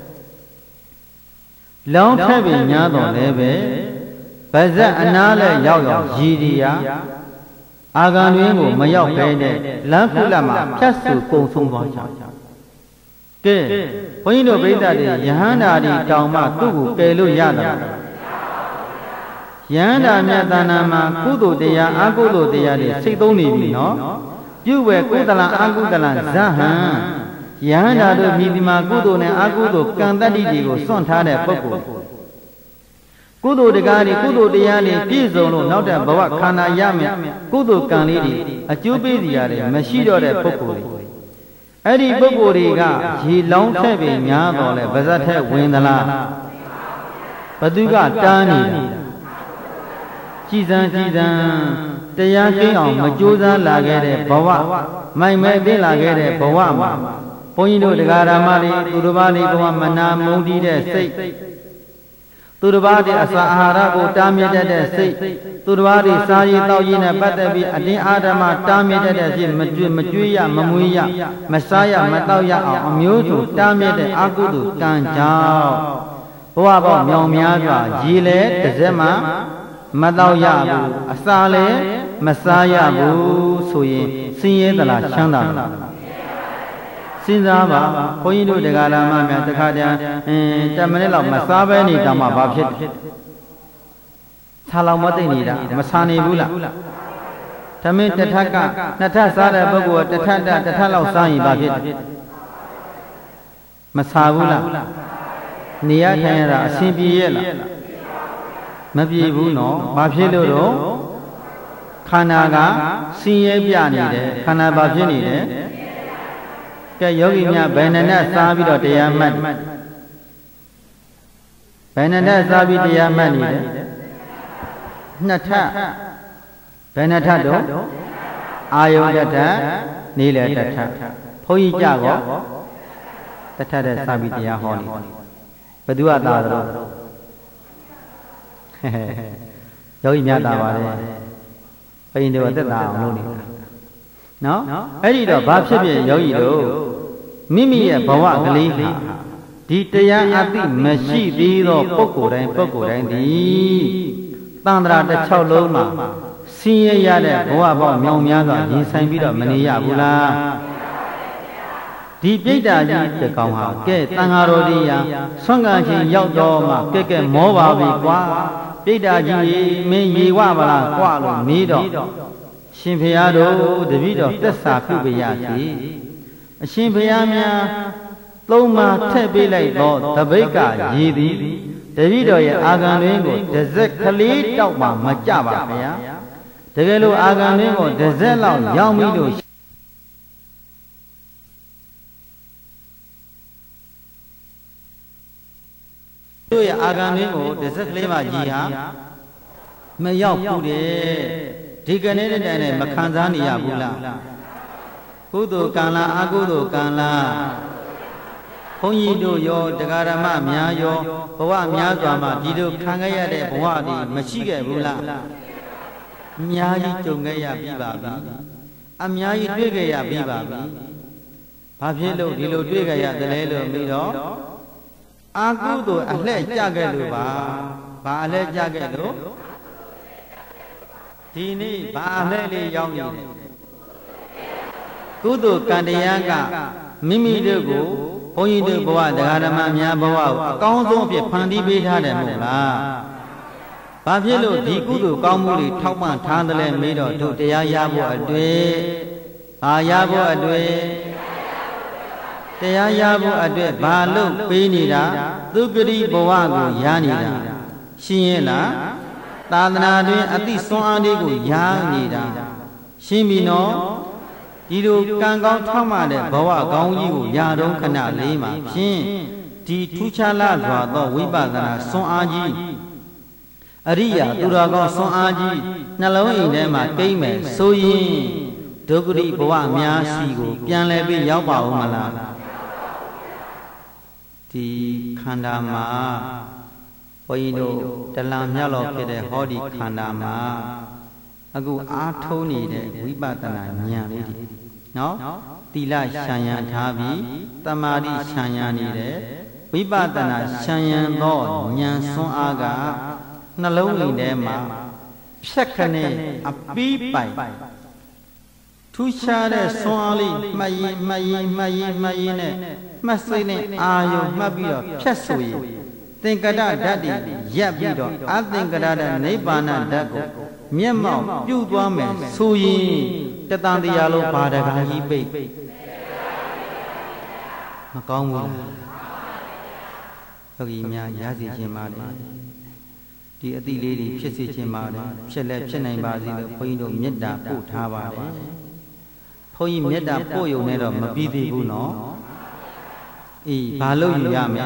ပြီးညားတော်လည်းပဲပါဇက်အနားလဲရောက်ရည်ဒီယာအာဂန်တွင်ကိုမရောက်ဘဲနဲ့လမ်းခုလက်မှာဖြတ်ဆူကုံဆုံးသွားကြကဲဘုန်းကြီးတို့ပြိဿတွေယဟန္တာဒီတောင်မှသူ့ကိုပယ်လို့ရတာယဟန္တာမြတ်တဏ္ဍာမှာကုသိုလ်တရားအကုသိုလ်တရားတွေစိတ်သုံးနေပြီနော်ပြုဝဲကုသလအကုသလဇဟံယဟန္တာတို့မြည်ဒီမှာကုသိုလ်နဲ့အကုသိုလ်ကံတတ္တိတွေကိုစွန့်ထားတဲ့ပုဂ္ဂိုလ်ကုသိုလ်တရားတွေကုသိုလ်တရားတွေပြည့်စုံလို့နောက်တဲ့ဘဝခန္ဓာရမယ်ကုသိုလ်ကံလေးတွေအကျိုးပေးစီရတယ်မရှိတော့တဲ့ပုဂ္ဂိုလ်တွေအဲ့ဒီပုဂ္ဂိုလ်တွေကရေလောင်းထက်ပြီးများတော့လဲပါဇက်ထက်ဝင်သလားဘသူကတားနေတာကြည်စံတရားကျင်းအောင်မကြိုးစားလာခဲ့တဲ့ဘဝမိုင်မဲသိလာခဲ့တဲ့ဘဝမှာဘုန်းကြီးတို့တရားဓမ္မတွေသူတစ်ပါးလေးဘဝမနာမုန်းတီးတဲ့စိတ်သူတစ်ပါးတွေအစာအာဟာရကိုတားမြစ်တတ်တဲ့စိတ်သူတစ်ပါးတွေစားရည်တောက်ရည်နဲ့ပတ်သက်ပြီးအတင်းအာဓမ္မတားမြစ်တတ်တဲ့စိတ်မကြွေးရမမွေးရမစားရမတောက်ရအောင်အမျိုးစုတားမြစ်တဲ့အကုသိုလ်ကံကြောင့်ဘဝပေါင်းမြောင်များစွာရေလဲတစ်စက်မှမတော့ရဘူးအစာလဲမစားရဘူးဆိုရင်ဆင်းရဲသလားချမ်းသာသလားစဉ်းစားပါဘုန်းကြီးတို့တရားလာမှများတခါတည်း10မိနစ်လောက်မစားဘဲနေတောင်မှဘာဖြစ်လဲစားလောက်မသိနေတာမစားနေဘူးလားသမင်းတစ်ထက်ကနှစ်ထပ်စားတဲ့ပုဂ္ဂိုလ်တစ်ထပ်လောက်စားရင်ဘာဖြစ်လဲမစားဘူးလားနေရထိုင်ရတာအဆင်ပြေရဲ့လားမပြေဘူးနော်ဘာဖြစ်လို့တော့ခန္ဓာကဆင်းရဲပြနေတယ်ခန္ဓာဘာဖြစ်နေတယ်ကဲယောဂီများဘယ်နဲ့စားပြီးတော့တရားမှတ်ဘယ်နဲ့စားပြီးတရားမှတ်နေတယ်နှစ်ထပ်ဘယ်နှစ်ထပ်တော့အာယုန်တစ်ထပ်နေလေတစ်ထပ်ဘုန်းကြီးကြတော့တစ်ထပ်တဲ့စားပြီးတရားဟောနေဘယ်သူကသာတော့ယောဂီများသာပါတယ်ဘုန်းကြီးတို့သက်သာအောင်လုပ်နေတာနော်အဲ့ဒီတော့ဘာဖြစ်ဖြစ်ယောဂီတို့မိမိရဲ့ဘဝကလေးဟာဒီတရားအသိမရှိသေးသောပုဂ္ဂိုလ်တိုင်းသည်တန်ត្រာတစ်ချောက်လုံးမှာဆင်းရဲရတဲ့ဘဝပေါင်းမြောင်များစွာရင်ဆိုင်ပြီးတော့မနေရဘူးလားဒီပြိတ္တာကြီးတကောင်ဟာကဲတန်ဃာတော်ဒီယာဆွမ်းခံခြင်းရောက်တော့မှကဲမောပါပြီကွာပြိတ္တာကြီးမင်းရေဝပါလားကွာလို့မေးတော့ရှင်ဘုရားတို့တပည့်တော်သက်စာပြုပရစီအရှင်ဘုရားများသုံးပါထည့်ပေးလိုက်တော့တပိတ်ကရည်သည်တပည့်တော်ရဲ့အာဂံတွင်ကိုတစ်စက်ကလေးတောက်မှမကြပါဗျာတကယ်လို့အာဂံတွင်ကိုတစ်စက်လောက်ရောက်ပြီလို့တို့ရဲ့အာဂံတွင်ကိုတစ်စက်ကလေးမှရည်ဟာမရောက်ဘူးတဲ့ဒီကနေ့တဲ့တိုင်နဲ့မခံစားနေရဘူးလားကုသိုလ်ကံလားအကုသိုလ်ကံလားဘုန်းကြီးတို့ရောတရားဓမ္မများရောဘဝများစွာမှာဒီလိုခံခဲ့ရတဲ့ဘဝတွေမရှိခဲ့ဘူးလားအများကြီးကြုံခဲ့ရပြီပါပြီအများကြီးတွေ့ခဲ့ရပြီပါပြီဘာဖြစ်လို့ဒီလိုတွေ့ခဲ့ရတယ်လဲလို့ပြီးတော့အာကုသိုလ်အလှည့်ကြခဲ့လို့ပါဘာအလှည့်ကြခဲ့လို့ဒီနေ့ဘာအလှည့်လေးရောက်နေတယ်ကုသိုလ်ကံတရားကမိမိတို့ကိုဘုန်းကြီးတို့ဘဝတရားဓမ္မများဘဝကိုအကောင်းဆုံးအဖြစ်ဖန်တီးပေးထားတယ်မဟုတ်လားဘာဖြစ်လို့ဒီကုသိုလ်ကောင်းမှုတွေထောက်ပံ့ထားတယ်လဲမေးတော့တို့တရားရဖို့အတွေ့ဘာရဖို့အတွေ့တရားရဖို့အတွက်ဘာလို့ပေးနေတာသုဂတိဘဝကိုရနေတာရှင်းရဲ့လားသာသနာတွင်အသိစွမ်းအားလေးကိုရနေတာရှင်းပြီနော်ဒီလိုကံကောင်းထောက်မှတဲ့ဘဝကောင်းကြီးကိုရတော့ခဏလေးမှာဖြင့်ဒီထူးခြားလာစွာသောဝိပဿနာစွမ်းအားကြီးအရိယာသူတော်ကောင်းစွမ်းအားကြီးနှလုံးအိမ်ထဲမှာကိမ့်မယ်ဆိုရင်ဒုက္ခရိဘဝများစီကိုပြန်လဲပြီးရောက်ပါဦးမလားဒီခန္ဓာမှာဘုန်းကြီးတို့တလံမြောက်လောက်ဖြစ်တဲ့ဟောဒီခန္ဓာမှာအခုအားထုတ်နေတဲ့ဝိပဿနာဉာဏ်လေးတွေနော်သီလရှံရံထားပြီးတမာတိရှံရံနေတဲ့ဝိပဿနာရှံရံသောဉာဏ်စွမ်းအားကနှလုံးအိမ်ထဲမှာဖြတ်ခနဲ့အပီးပိုင်ထူးခြားတဲ့စွမ်းအားလေးမှတ်ရင်နဲ့မှတ်စိတ်နဲ့အာယုံမှတ်ပြီးတော့ဖြတ်ဆိုရင်သင်္ကတဓာတ်တွေရပ်ပြီးတော့အသင်္ကတဓာတ်နိဗ္ဗာန်ဓာတ်ကိုမျက်မှောက်ပြုသွားမယ်ဆိုရင်တတန်တရားလုံးဘာတကားကြီးပိတ်မကောင်းဘူးလားယောဂီများရစီခြင်းပါလေဒီအတိလေးတွေဖြစ်စေခြင်းပါလေဖြစ်လဲဖြစ်နိုင်ပါစေလို့ဘုန်းကြီးတို့မေတ္တာပို့ထားပါတယ်ဘုန်းကြီးမေတ္တာပို့ရုံနဲ့တော့မပြီးသေးဘူးနော်အေးဘာလို့ယူရမလဲ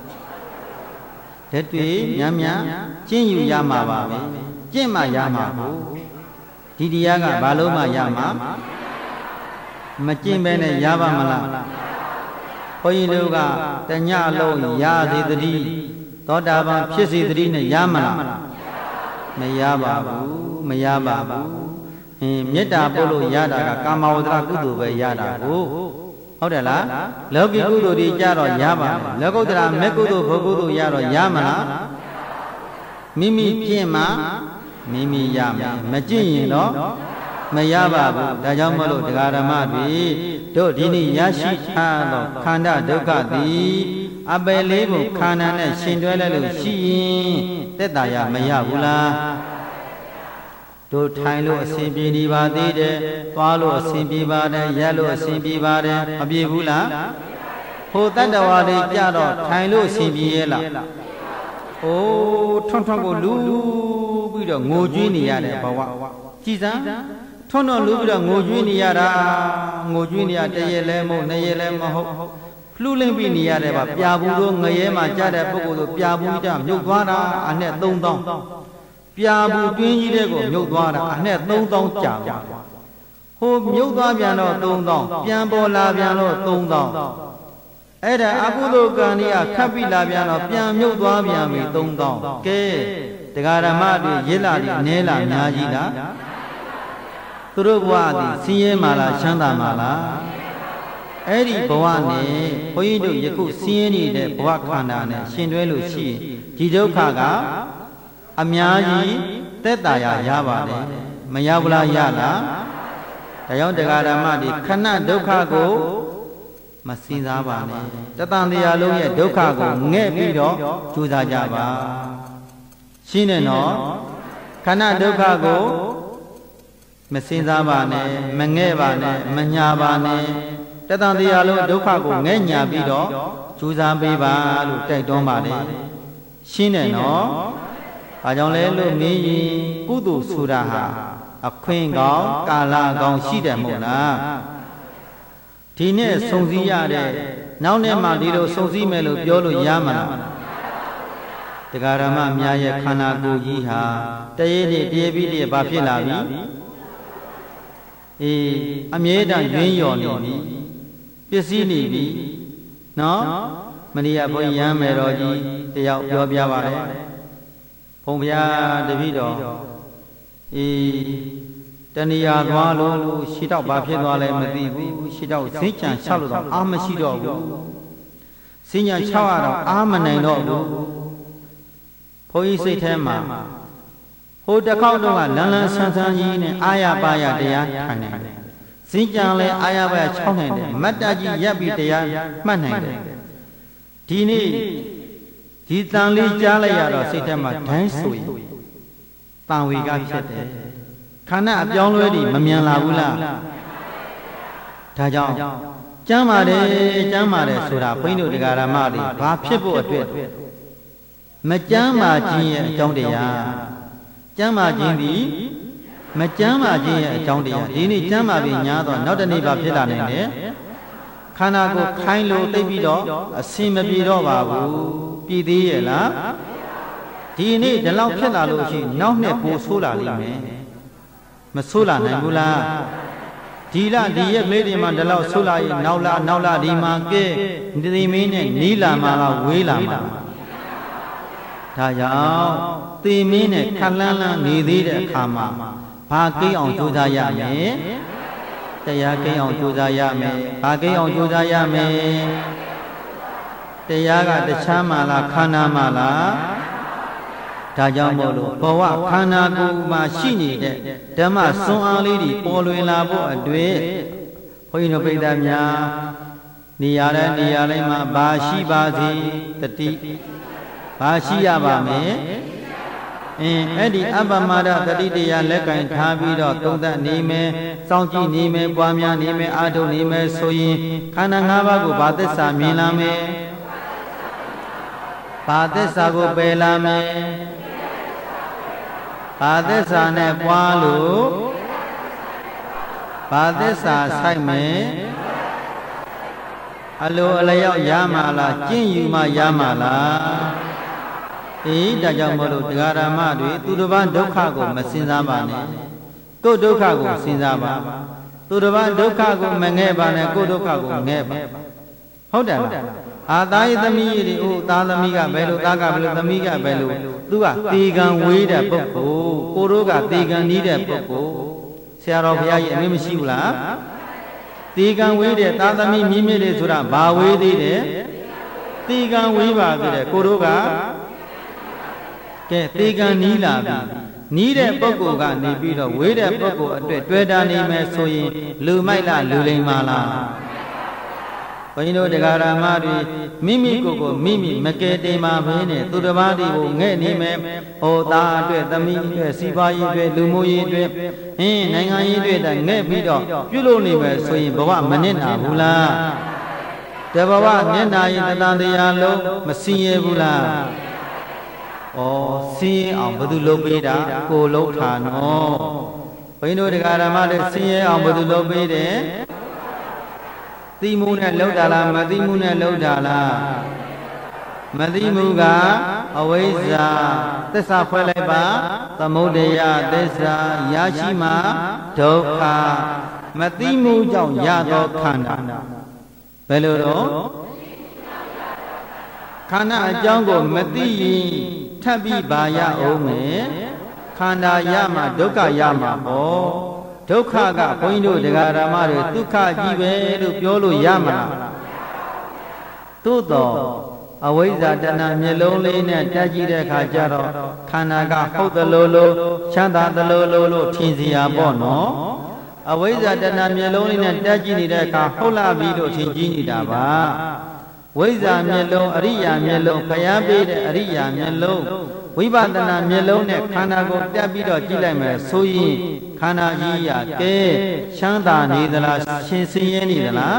တဲ့တွေ့များကျင့်ယူရမှာပါပဲကျင့်မှရမှာဘူးဒီတရားကဘာလို့မှရမှာမကျင့်ပဲနဲ့ရပါမလားဘုန်းကြီးတို့ကတညလုံးရစေတည်းသောတာပန်ဖြစ်စေတည်းနဲ့ရမလားမရပါဘူးမေတ္တာပို့လို့ရတာကကာမဝတ္တကုသိုလ်ပဲရတာကိုဟဟုတ်တယ်လားလောကီကုသိုလ်တွေကြတော့ရပါမယ်လောကုတ္တရာမေကုသိုလ်ဘုကုသိုလ်ရတော့ရမလားမိမိကျင့်မှမိမိရမယ်မကျင့်ရင်တော့မရပါဘူးဒါကြောင့်မလို့တရားဓမ္မတွေတို့ဒီနေ့ရရှိထားသောခန္ဓာဒုက္ခသည်အပယ်လေးကိုခန္ဓာနဲ့ရှင်တွဲလိုက်လို့ရှိရင်သက်သာရမရဘူးလားတို့ထိုင်လို့အစဉ်ပြေနေပါသေးတယ်သွားလို့အစဉ်ပြေပါတယ်ရက်လို့အစဉ်ပြေပါတယ်မပြေဘူးလားဟိုတတ္တဝါတွေကြတော့ထိုင်လို့အစဉ်ပြေရဲ့လားအိုးထွန်းထွန်းကိုလူပြီးတော့ငိုကြွေးနေရတဲ့ဘဝကြည်စမ်းထွန်းထွန်းလူပြီးတော့ငိုကြွေးနေရတာငိုကြွေးနေရတရေလဲမဟုတ်နှစ်ရေလဲမဟုတ်လှူလင်းပြီးနေရတဲ့ပါပြာဘူးတို့ငရဲမှာကြတဲ့ပုဂ္ဂိုလ်တို့ပြာဘူးကြမြုပ်သွားတာအနဲ့3000ပြာဘူးတွင်းကြီးတဲ့ကိုမြုပ်သွားတာအနဲ့3000ကြာပါဟိုမြုပ်သွားပြန်တော့3000ပြန်ပေါ်လာပြန်တော့3000အဲ့ဒါအကုသိုလ်ကံကြီးခပ်ပြီးလာပြန်တော့ပြန်မြုပ်သွားပြန်ပြီ3000ကဲတရားဓမ္မတွေရစ်လာပြီးနဲလာများကြီးလားသူတို့ဘဝသည်ဆင်းရဲမှာလားချမ်းသာမှာလားအဲ့ဒီဘဝနဲ့ဘုန်းကြီးတို့ယခုဆင်းရဲနေတဲ့ဘဝခန္ဓာနဲ့ရှင်တွဲလို့ရှိရင်ဒီဒုက္ခကအများကြီးသက်သာရပါတယ်မရဘူးလားရလားဒါကြောင့်တရားဓမ္မတွေခဏဒုက္ခကိုမစင်စားပါနဲ့တသံတရားလုံးရဲ့ဒုက္ခကိုငဲ့ပြီးတော့ကြိုးစားကြပါရှင်းတယ်နော်ခဏဒုက္ခကိုမစင်စားပါနဲ့မငဲ့ပါနဲ့မညာပါနဲ့တသံတရားလုံးဒုက္ခကိုငဲ့ညာပြီးတော့ကြိုးစားပေးပါလို့တိုက်တွန်းပါတယ်ရှင်းတယ်နော်ဘာကြောင့်လဲလို့မေးရင်ကုသိုလ်ဆိုတာဟာအခွင့်ကောင်းကာလကောင်းရှိတယ်မို့လားဒီနဲ့စုံစည်းရတဲ့နောက်နဲ့မှဒီလိုစုံစည်းမယ်လို့ပြောလို့ရမလားတရားဓမ္မများရဲ့ခန္ဓာကိုယ်ကြီးဟာတရေနဲ့တရေပြီးတည်းဘာဖြစ်လာပြီအေးအမြဲတမ်းရင်းရော်နေပြီပစ္စည်းနေပြီနော်မနေ့ကဘုန်းကြီးရမ်းမယ်တော်ကြီးတယောက်ပြောပြပါတယ်ဘုံဗျာတပည့်တော်အေးတဏှာသွားလို့ရှီတော့ဘာဖြစ်သွားလဲမသိဘူးရှီတော့စိတ်ကြံချလို့တော့အာမရှိတော့ဘူးစိတ်ကြံချရတော့အာမနိုင်တော့ဘူးဘုန်းကြီးစိတ်ထဲမှာဟိုတစ်ခေါက်တော့ကလန်းလန်းဆန်းဆန်းကြီးနဲ့အာရပါရတရားထိုင်နေတယ်စိတ်ကြံလဲအာရပါရ6နိုင်တယ်မတ္တကြီးရပ်ပြီးတရားမှတ်နိုင်တယ်ဒီနေ့ဒီတန်လေးကြားလိုက်ရတော့စိတ်ထဲမှာဒိုင်းဆိုရင်တန်ဝေကဖြစ်တယ်ခန္ဓာအပြောင်းလဲတွေမမြန်လာဘူးလားဒါကြောင့်ကျမ်းပါတယ်ဆိုတာဘုန်းကြီးတို့တရားဓမ္မတွေဘာဖြစ်ဖို့အတွက်မကျမ်းမာခြင်းရဲ့အကြောင်းတရားကျမ်းမာခြင်းသည်မကျမ်းမာခြင်းရဲ့အကြောင်းတရားဒီနေ့ကျမ်းမာပြီးညာတော့နောက်တနေ့ဘာဖြစ်လာနိုင်လဲခန္ဓာကိုခိုင်းလို့သိပြီးတော့အစင်မပြေတော့ပါဘူးပြည်သေးရဲ့လားဒီနေ့ဒီလောက်ဖြစ်လာလို့ရှိရင်နောက်နှစ်ပိုဆိုးလာလိမ့်မယ်မဆိုးလာနိုင်ဘူးလားဒီရက်ကလေးတွေမှာဒီလောက်ဆိုးလာရင်နောက်လာဒီမှာကဲဒီမင်းနဲ့နီးလာမှာလားဝေးလာမှာဒါကြောင့်သေမင်းနဲ့ခက်လန်းလန်းနေသေးတဲ့အခါမှာဘာကိန်းအောင်ကြိုးစားရမယ်တရားကိန်းအောင်ကြိုးစားရမယ်ဘာကိန်းအောင်ကြိုးစားရမယ်တရားကတခြားမှလားခန္ဓာမှလားဒါကြောင့်မို့လို့ဘဝခန္ဓာကိုယ်မှာရှိနေတဲ့ဓမ္မစွမ်းအားလေးတွေပေါ်လွင်လာဖို့အတွက်ဘုန်းကြီးတို့ပိဋကများနေရာတိုင်းမှာဘာရှိပါစေတတိဘာရှိရပါမယ်အဲ့ဒီအပ္ပမဒတတိတရားလက်ကင်ထားပြီးတော့သုံးသပ်နေမယ်စောင့်ကြည့်နေမယ်ပွားများနေမယ်အားထုတ်နေမယ်ဆိုရင်ခန္ဓာ၅ပါးကိုဘာသစ္စာမြင်လာမယ်ဘာသစ္စာကိုပယ်လာမယ်ဘာသစ္စာနဲ့ပွားလို့ဘာသစ္စာဆိုင်မယ်အလိုအလျောက်ရမှာလားကျင့်ယူမှရမှာလားအေးဒါကြောင့်မို့လို့တရားဓမ္မတွေသူတစ်ပါးဒုက္ခကိုမစင်စားပါနဲ့ကိုယ်ဒုက္ခကိုစင်စားပါသူတစ်ပါးဒုက္ခကိုမငဲ့ပါနဲ့ကိုယ်ဒုက္ခကိုငဲ့ပါဟုတ်တယ်လားအာသားရဲ့သမီးတွေအိုးသားသမီးကဘယ်လိုသားကဘယ်လိုသမီးကဘယ်လိုသူကတေကံဝေးတဲ့ပုဂ္ဂိုလ်ကိုတို့ကတေကံနီးတဲ့ပုဂ္ဂိုလ်ဆရာတော်ဘုရားကြီးအမင်းမရှိဘူးလားตีกันဝေးတဲ့သာသမီမြင့်မြင့်တွေဆိုတာဘာဝေးသေးတယ်ตีกันဝေးပါသေးတယ်ကိုတို့ကကဲตีกันနီးလာပြီနီးတဲ့ပုဂ္ဂိုလ်ကနေပြီးတော့ဝေးတဲ့ပုဂ္ဂိုလ်အတွက်တွေ့တာနေမယ်ဆိုရင်လူမိုက်လားလူလိမ်ပါလားဘုန်းကြီးတို့တရားဓမ္မတွေမိမိကိုယ်ကိုမိမိမကယ်တင်ပါဘဲနဲ့သူတစ်ပါးတွေကိုငဲ့နေမယ်ဟောသားအတွက်သမီးအတွက်စီးပွားရေးအတွက်လူမှုရေးအတွက်နိုင်ငံရေးအတွက်တငဲ့ပြီးတော့ပြုလုပ်နေမယ်ဆိုရင်ဘဝမနစ်နာဘူးလားတဘဝနစ်နာရင်တန်တရားလုံးမစင်ရဘူးလားဩစင်အောင်ဘယ်သူလုပ်ပေးတာကိုလုံးထာနော်ဘုန်းကြီးတို့တရားဓမ္မတွေစင်ရအောင်ဘယ်သူလုပ်ပေးတယ်သိမှုနဲ့လှုပ်တာလားမသိမှုနဲ့လှုပ်တာလားမသိမှုကအဝိဇ္ဇာသစ္စာခွဲလိုက်ပါသမုဒယသစ္စာရရှိမှဒုက္ခမသိမှုကြောင့်ရသောခန္ဓာဘယ်လိုတော့ခန္ဓာအကြောင်းကိုမသိရင်ထပ်ပြီးပါရအောင်မယ်ခန္ဓာရမှဒုက္ခရမှာပေါ့ဒုက္ခကဘုန်းကြီးတို့တရားဓမ္မတွေဒုက္ခကြီးပဲလို့ပြောလို့ရမှာသို့တော့အဝိဇ္ဇာတဏှာမျက်လုံးလေးနဲ့တက်ကြည့်တဲ့အခါကျတော့ခန္ဓာကဟုတ်သလိုလိုချမ်းသာသလိုလိုလို့ထင်စရာပေါ့နော်အဝိဇ္ဇာတဏှာမျက်လုံးလေးနဲ့တက်ကြည့်နေတဲ့အခါဟုတ်လာပြီလို့ထင်ကြည့်နေတာပါဝိဇ္ဇာမျက်လုံးအရိယာမျက်လုံးဘုရားပေးတဲ့အရိယာမျက်လုံးဝိပဿနာမျက်လုံးနဲ့ခန္ဓာကိုတက်ပြီးတော့ကြည့်လိုက်မယ်ဆိုရင်ခန္ဓာကြီးရကဲချမ်းသာနေသလားရှင်စင်းရဲနေသလား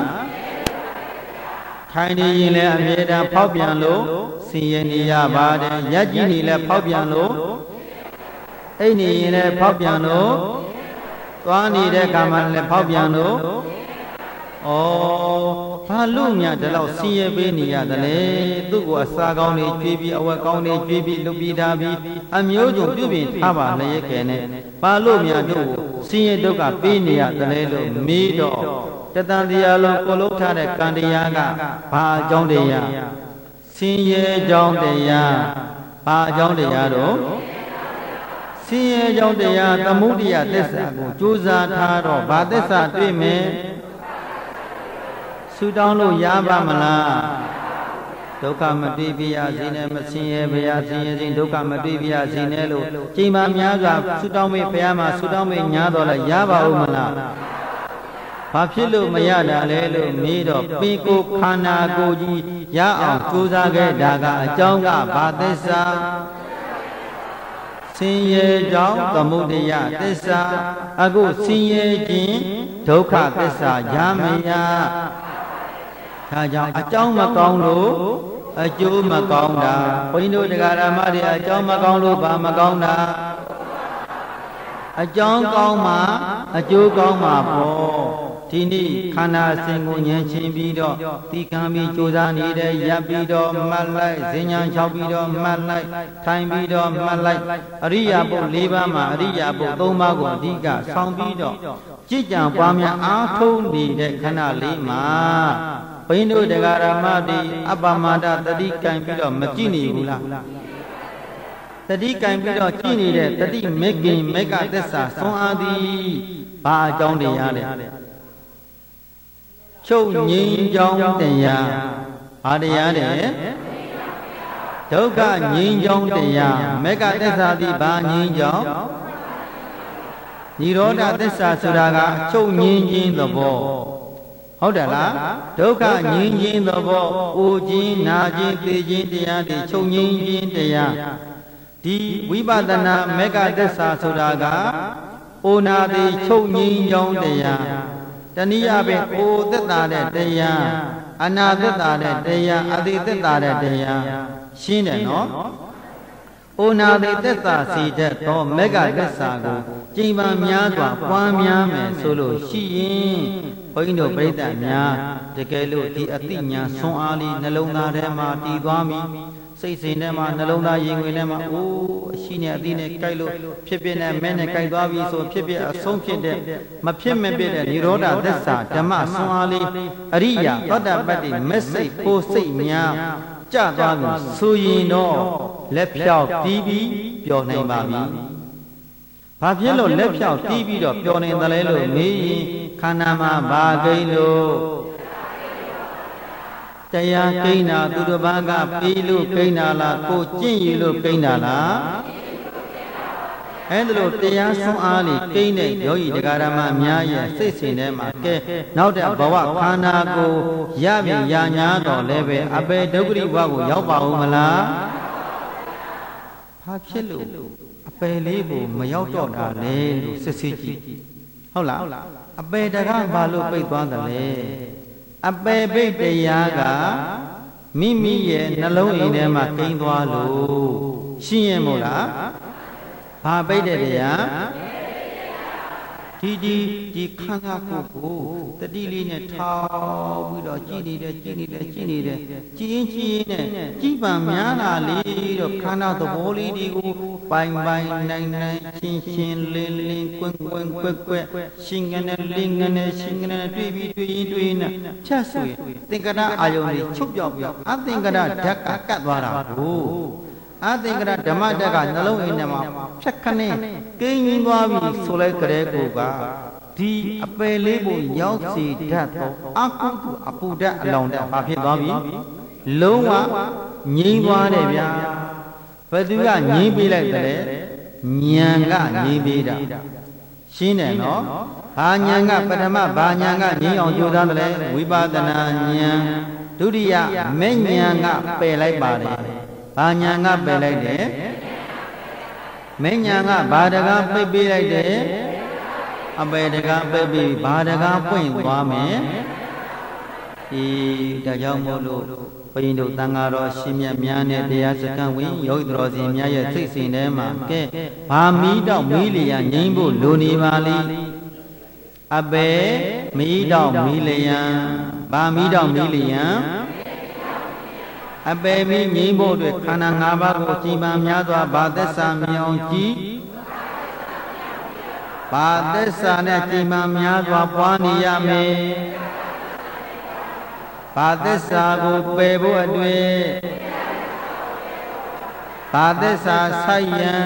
ထိုင်နေရင်လည်းအမြဲတမ်းဖောက်ပြန်လို့စင်းရဲနေရပါတယ်ရက်ကြည့်နေလည်းဖောက်ပြန်လို့အိတ်နေရင်လည်းဖောက်ပြန်လို့သွားနေတဲ့ကာမလည်းဖောက်ပြန်လို့ဘာလို့များဒီလောက်ဆင်းရဲပေးနေရတယ်လဲသူ့ကိုအစာကောင်းတွေကျွေးပြီးအဝတ်ကောင်းတွေကျွေးပြီးလုပ်ပြီးထားပြီးအမျိုးစုံပြုပြင်ထားပါလျက်ကဲနဲ့ဘာလို့များတို့ဆင်းရဲဒုက္ခပေးနေရတယ်လဲလို့မေးတော့တတန်တရားလုံးကိုလုံးထားတဲ့ကံတရားကဘာအကြောင်းတရားဆင်းရဲကြောင်းတရားဘာအကြောင်းတရားတော့ဆင်းရဲကြောင်းတရားသမုဒိယသစ္စာကိုကြိုးစားထားတော့ဘာသစ္စာတွေ့မယ်ဆူတောင်းလို့ရပါမလားဒုက္ခမတွေ့ပြရစေနဲ့မဆင်းရဲဘုရားဆင်းရဲခြင်းဒုက္ခမတွေ့ပြရစေနဲ့လို့ချိန်မှများစွာဆူတောင်းမေးဘုရားမှာဆူတောင်းမေးညားတော့လဲရပါဦးမလားဘာဖြစ်လို့မရတာလဲလို့မေးတော့ပင်ကိုခန္ဓာကိုယ်ကြီးရအောင်ကြိုးစားခဲ့တာကအကြောင်းကဘာသစ္စာဆင်းရဲကြောင့်သမုဒယသစ္စာအခုဆင်းရဲခြင်းဒုက္ခသစ္စာရမရဒါကြောင့်အကြောင်းမကောင်းလို့အကျိုးမကောင်းတာဘုန်းကြီးတို့တရားဓမ္မတွေအကြောင်းမကောင်းလို့ဘာမကောင်းတာအကြောင်းကောင်းမှအကျိုးကောင်းမှာပေါ့ဒီနေ့ခန္ဓာစဉ်ကိုဉာဏ်ချင်းပြီးတော့တီခံပြီးကြိုးစားနေတဲ့ရပ်ပြီးတော့မှတ်လိုက်ဈဉ္ဉံ၆ပြီးတော့မှတ်လိုက်ထိုင်ပြီးတော့မှတ်လိုက်အရိယာပုတ်၄ပါးမှာအရိယာပုတ်၃ပါးကိုအဓိကဆောင်းပြီးတော့ကြည်ကြံပွားများအားထုတ်နေတဲ့ခဏလေးမှာဘိန်းတို့တရားဓမ္မတွေအပ္ပမဒတတိကံပြီးတော့မကြည့်နေဘူးလားတတိကံပြီးတော့ကြည့်နေတဲ့တတိမေခင်မေကသစ္စာသွန်အားသည်ဘာအကြောင်းတရားလဲချုပ်ငြိမ်းကြောင်းတရားဘာတရားလဲဒုက္ခငြိမ်းကြောင်းတရားမေကသစ္စာသည်ဘာငြိမ်းကြောင်းនិရောဓသစ္စာဆိုတာကချုပ်ငြိမ်းခြင်းသဘောဟုတ်တယ်လားဒုက္ခငြိမ်းခြင်းသဘောအိုခြင်းနာခြင်းသိခြင်းတရားတွေချုပ်ငြိမ်းခြင်းတရားဒီဝိပဿနာမေကသစ္စာဆိုတာကအိုနာသည်ချုပ်ငြိမ်းကြောင်းတရားတနည်းအားဖြင့်အိုသက်တာတဲ့တရားအနာသက်တာတဲ့တရားအတိသက်တာတဲ့တရားရှင်းတယ်နော်အိုနာသည်သက်တာစီတတ်သောမေကသစ္စာကိုကျင့်ပန်းများစွာပွားများမယ်ဆိုလို့ရှိရင်ဘုန်းကြီးတို့ပြိဿများတကယ်လို့ဒီအတိညာဆွမ်းအားလေးနှလုံးသားထဲမှာတည်သွားပြီစိတ်စဉ်ထဲမှာနှလုံးသားရင်ဝင်ထဲမှာအိုးအရှိနဲ့အတိနဲ့ကြိုက်လို့ဖြစ်ဖြစ်နဲ့မဲနဲ့ကြိုက်သွားပြီဆိုဖြစ်ဖြစ်အဆုံးဖြစ်တဲ့မဖြစ်မပြတဲ့និရောဓသစ္စာဓမ္မဆွမ်းအားလေးအရိယာသောတပတ္တိမက်စိတ်ပိုးစိတ်များကြသွားပြီဆိုရင်တော့လက်ဖြောက်တီးပြီးပျော်နိုင်ပါပြီဘာဖြစ်လို့လက်ဖြောက်တီးပြီးတော့ပျော်နေတယ်လဲလို့မေးရင်ခ khana ma ba gây lô Taya cây nào tu đồ ba ga pi lu cây nào là cô chinh yu lu cây nào là hết rồi taya sung ali cây này do gì đại ca ma mía ye xây sinh này mà cái nào để bảo vợ khana cô ya bị ya nhá đó lẽ về abe đâu có đi qua cô giáo bảo mà là pháp chế lu abe lấy bộ mà giáo cho đã lẽ lu xây chiဟုတ်လားအပေတကားဘာလို့ပိတ်သွားသလဲအပေပိတ်တရားကမိမိရဲ့နှလုံးအိမ်ထဲမှာကိန်းသွားလို့ရှင်းရမို့လားဘာပိတ်တဲ့တရားဒီခန္ဓာကိုယ်ကိုတတိလေးနဲ့ထောက်ပြီးတော့ကြည်နေတယ်ကြည်ရင်နဲ့ကြည်ပံများလာလေတော့ခန္ဓာသဘောလေးတွေကိုပိုင်နိုင်ရှင်းလင်းကွင်းကွက်ရှင်းကနေလင်းကနေရှင်းကနေတွေ့ရင်နဲ့ဖြတ်ဆိုရင်သင်္ကတအာယုန်တွေချုပ်ပြောက်ပြီးအသင်္ကတဓာတ်ကကတ်သွားတာကိုအသင်္ကတဓမ္မဓာတ်ကနှလုံးအိမ်ထဲမှာဖြတ်ခနဲ့ကိန်းရင်းသွားပြီဆိုလိုက်ကြတဲ့ကိုကဒီအပယ်လေးကိုရောက်စီတတ်သောအကုသိုလ်အပူဓာတ်အလောင်းဓာတ်ဘာဖြစ်သွားပြီလုံးဝငြိမ်းသွားတယ်ဗျာဘယ်သူကငြိမ်းပေးလိုက်တယ်ဉာဏ်ကငြိမ်းပေးတာရှင်းတယ်နော်ဘာဉာဏ်ကပထမဘာဉာဏ်ကငြိမ်းအောင်ကြိုးစားတယ်ဝိပဿနာဉာဏ်ဒုတိယမဲ့ဉာဏ်ကပယ်လိုက်ပါတယ်ဘာဉာဏ်ကပယ်လိုက်တယ်မဲ့ဉာဏ်ကဘာတကားပိတ်ပေးလိုက်တယ်အပေတကားပိတ်ပြီးဘာတကားပွင့်သွားမယ်ဒါကြောင့်မို့လို့ဘုန်းကြီးတို့တန်ဃာတော်ရှင်မြတ်များနဲ့တရားစခန်းဝင်ယောဂီတော်စင်များရဲ့စိတ်စဉ်ထဲမှာကဲဘာမီးတောက်မီးလျာငြိမ်းဖို့လိုနေပါလိအပေမီးတောက်မီးလျာဘာမီးတောက်မီးလျာအပေမီးငြိမ်းဖို့အတွက်ခန္ဓာ၅ပါးကိုကြည်ပံများစွာဘာသစ္စာမြောင်ကြည်ဘာသစ္စာနဲ့ကြည်ပံများစွာပွားနေရမယ်ဘာသစ္စာကိုပယ်ဖို့အတွက်ဘာသစ္စာဆိုင်ရန်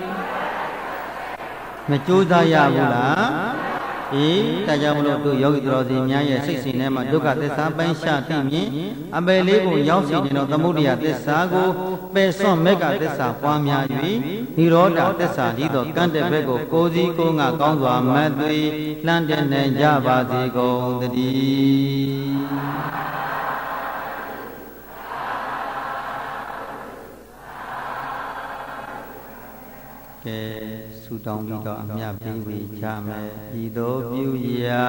မကြိုးစားရဘူးလားဒါကြောင့်မလို့တို့ယောဂီတော်စင်များရဲ့စိတ်စဉ်ထဲမှာဒုက္ခသစ္စာပိုင်းရှာသိမြင်အပယ်လေးကိုရောက်စီနေတော့သမုဒိယသစ္စာကိုပယ်စွန့်မေကသစ္စာပွားများ၍និရောဓသစ္စာဤသို့ကံတဲ့ဘက်ကိုကိုယ်စီကိုယ်ငါကောင်းစွာမတ်သွေလှမ်းတဲ့နိုင်ကြပါစေကုန်သတည်းကဲဆုတောင်းပြီးတော့အမြတ်ပေးဝေချမယ်ဤသို့ပြုရာ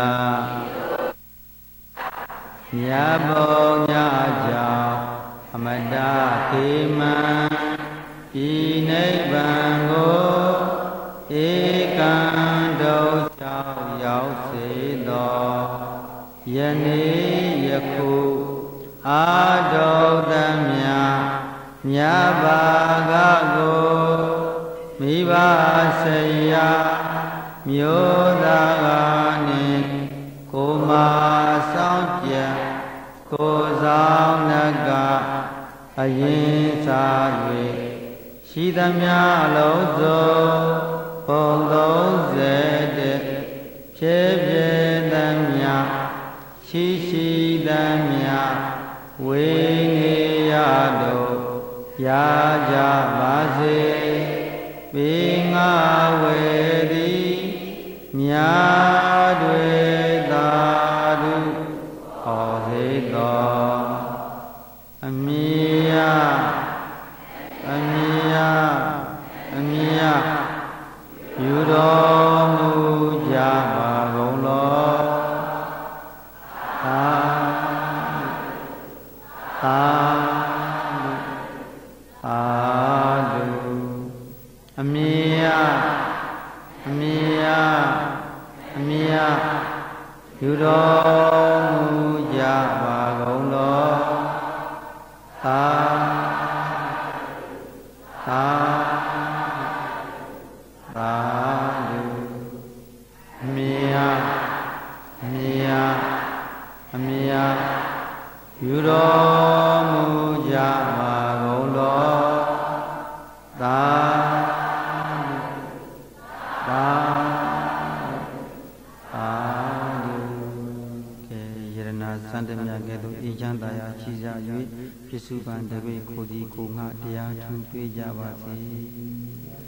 မြတ်ဘုံညာကြောင့်အမတခေမံဤနိဗ္ဗာန်ကိုဧကံဒုချောင်းရောက်စေသောယနေ့ယခုအာဒုတမြတ်မြတ်ဘာဂကိုမိဘဆေယမြို့သားကနှင့်ကိုမာဆောင်ကြံကိုဆောင်နကအရင်စား၍ရှိသမျှလုံးစုံပုံ30တဲ့ဖြစ်ဖြစ်သမျှရှိသမျှဝေငေရတို့ရကြပါစေပေငါဝေသည်မြာတွေသာဓုဟောစေသောအမိယယူတော်မူကြပါကုန်လောသာဓုအမိယယူတော်မူကြပါကုန်လောသာဓုအမိယယူတော်မူကြပါကုန်လောသာဓုပြစ္စုပန်တပိတ်ကိုဒီကိုငါတရားထူတွေ့ကြပါစေ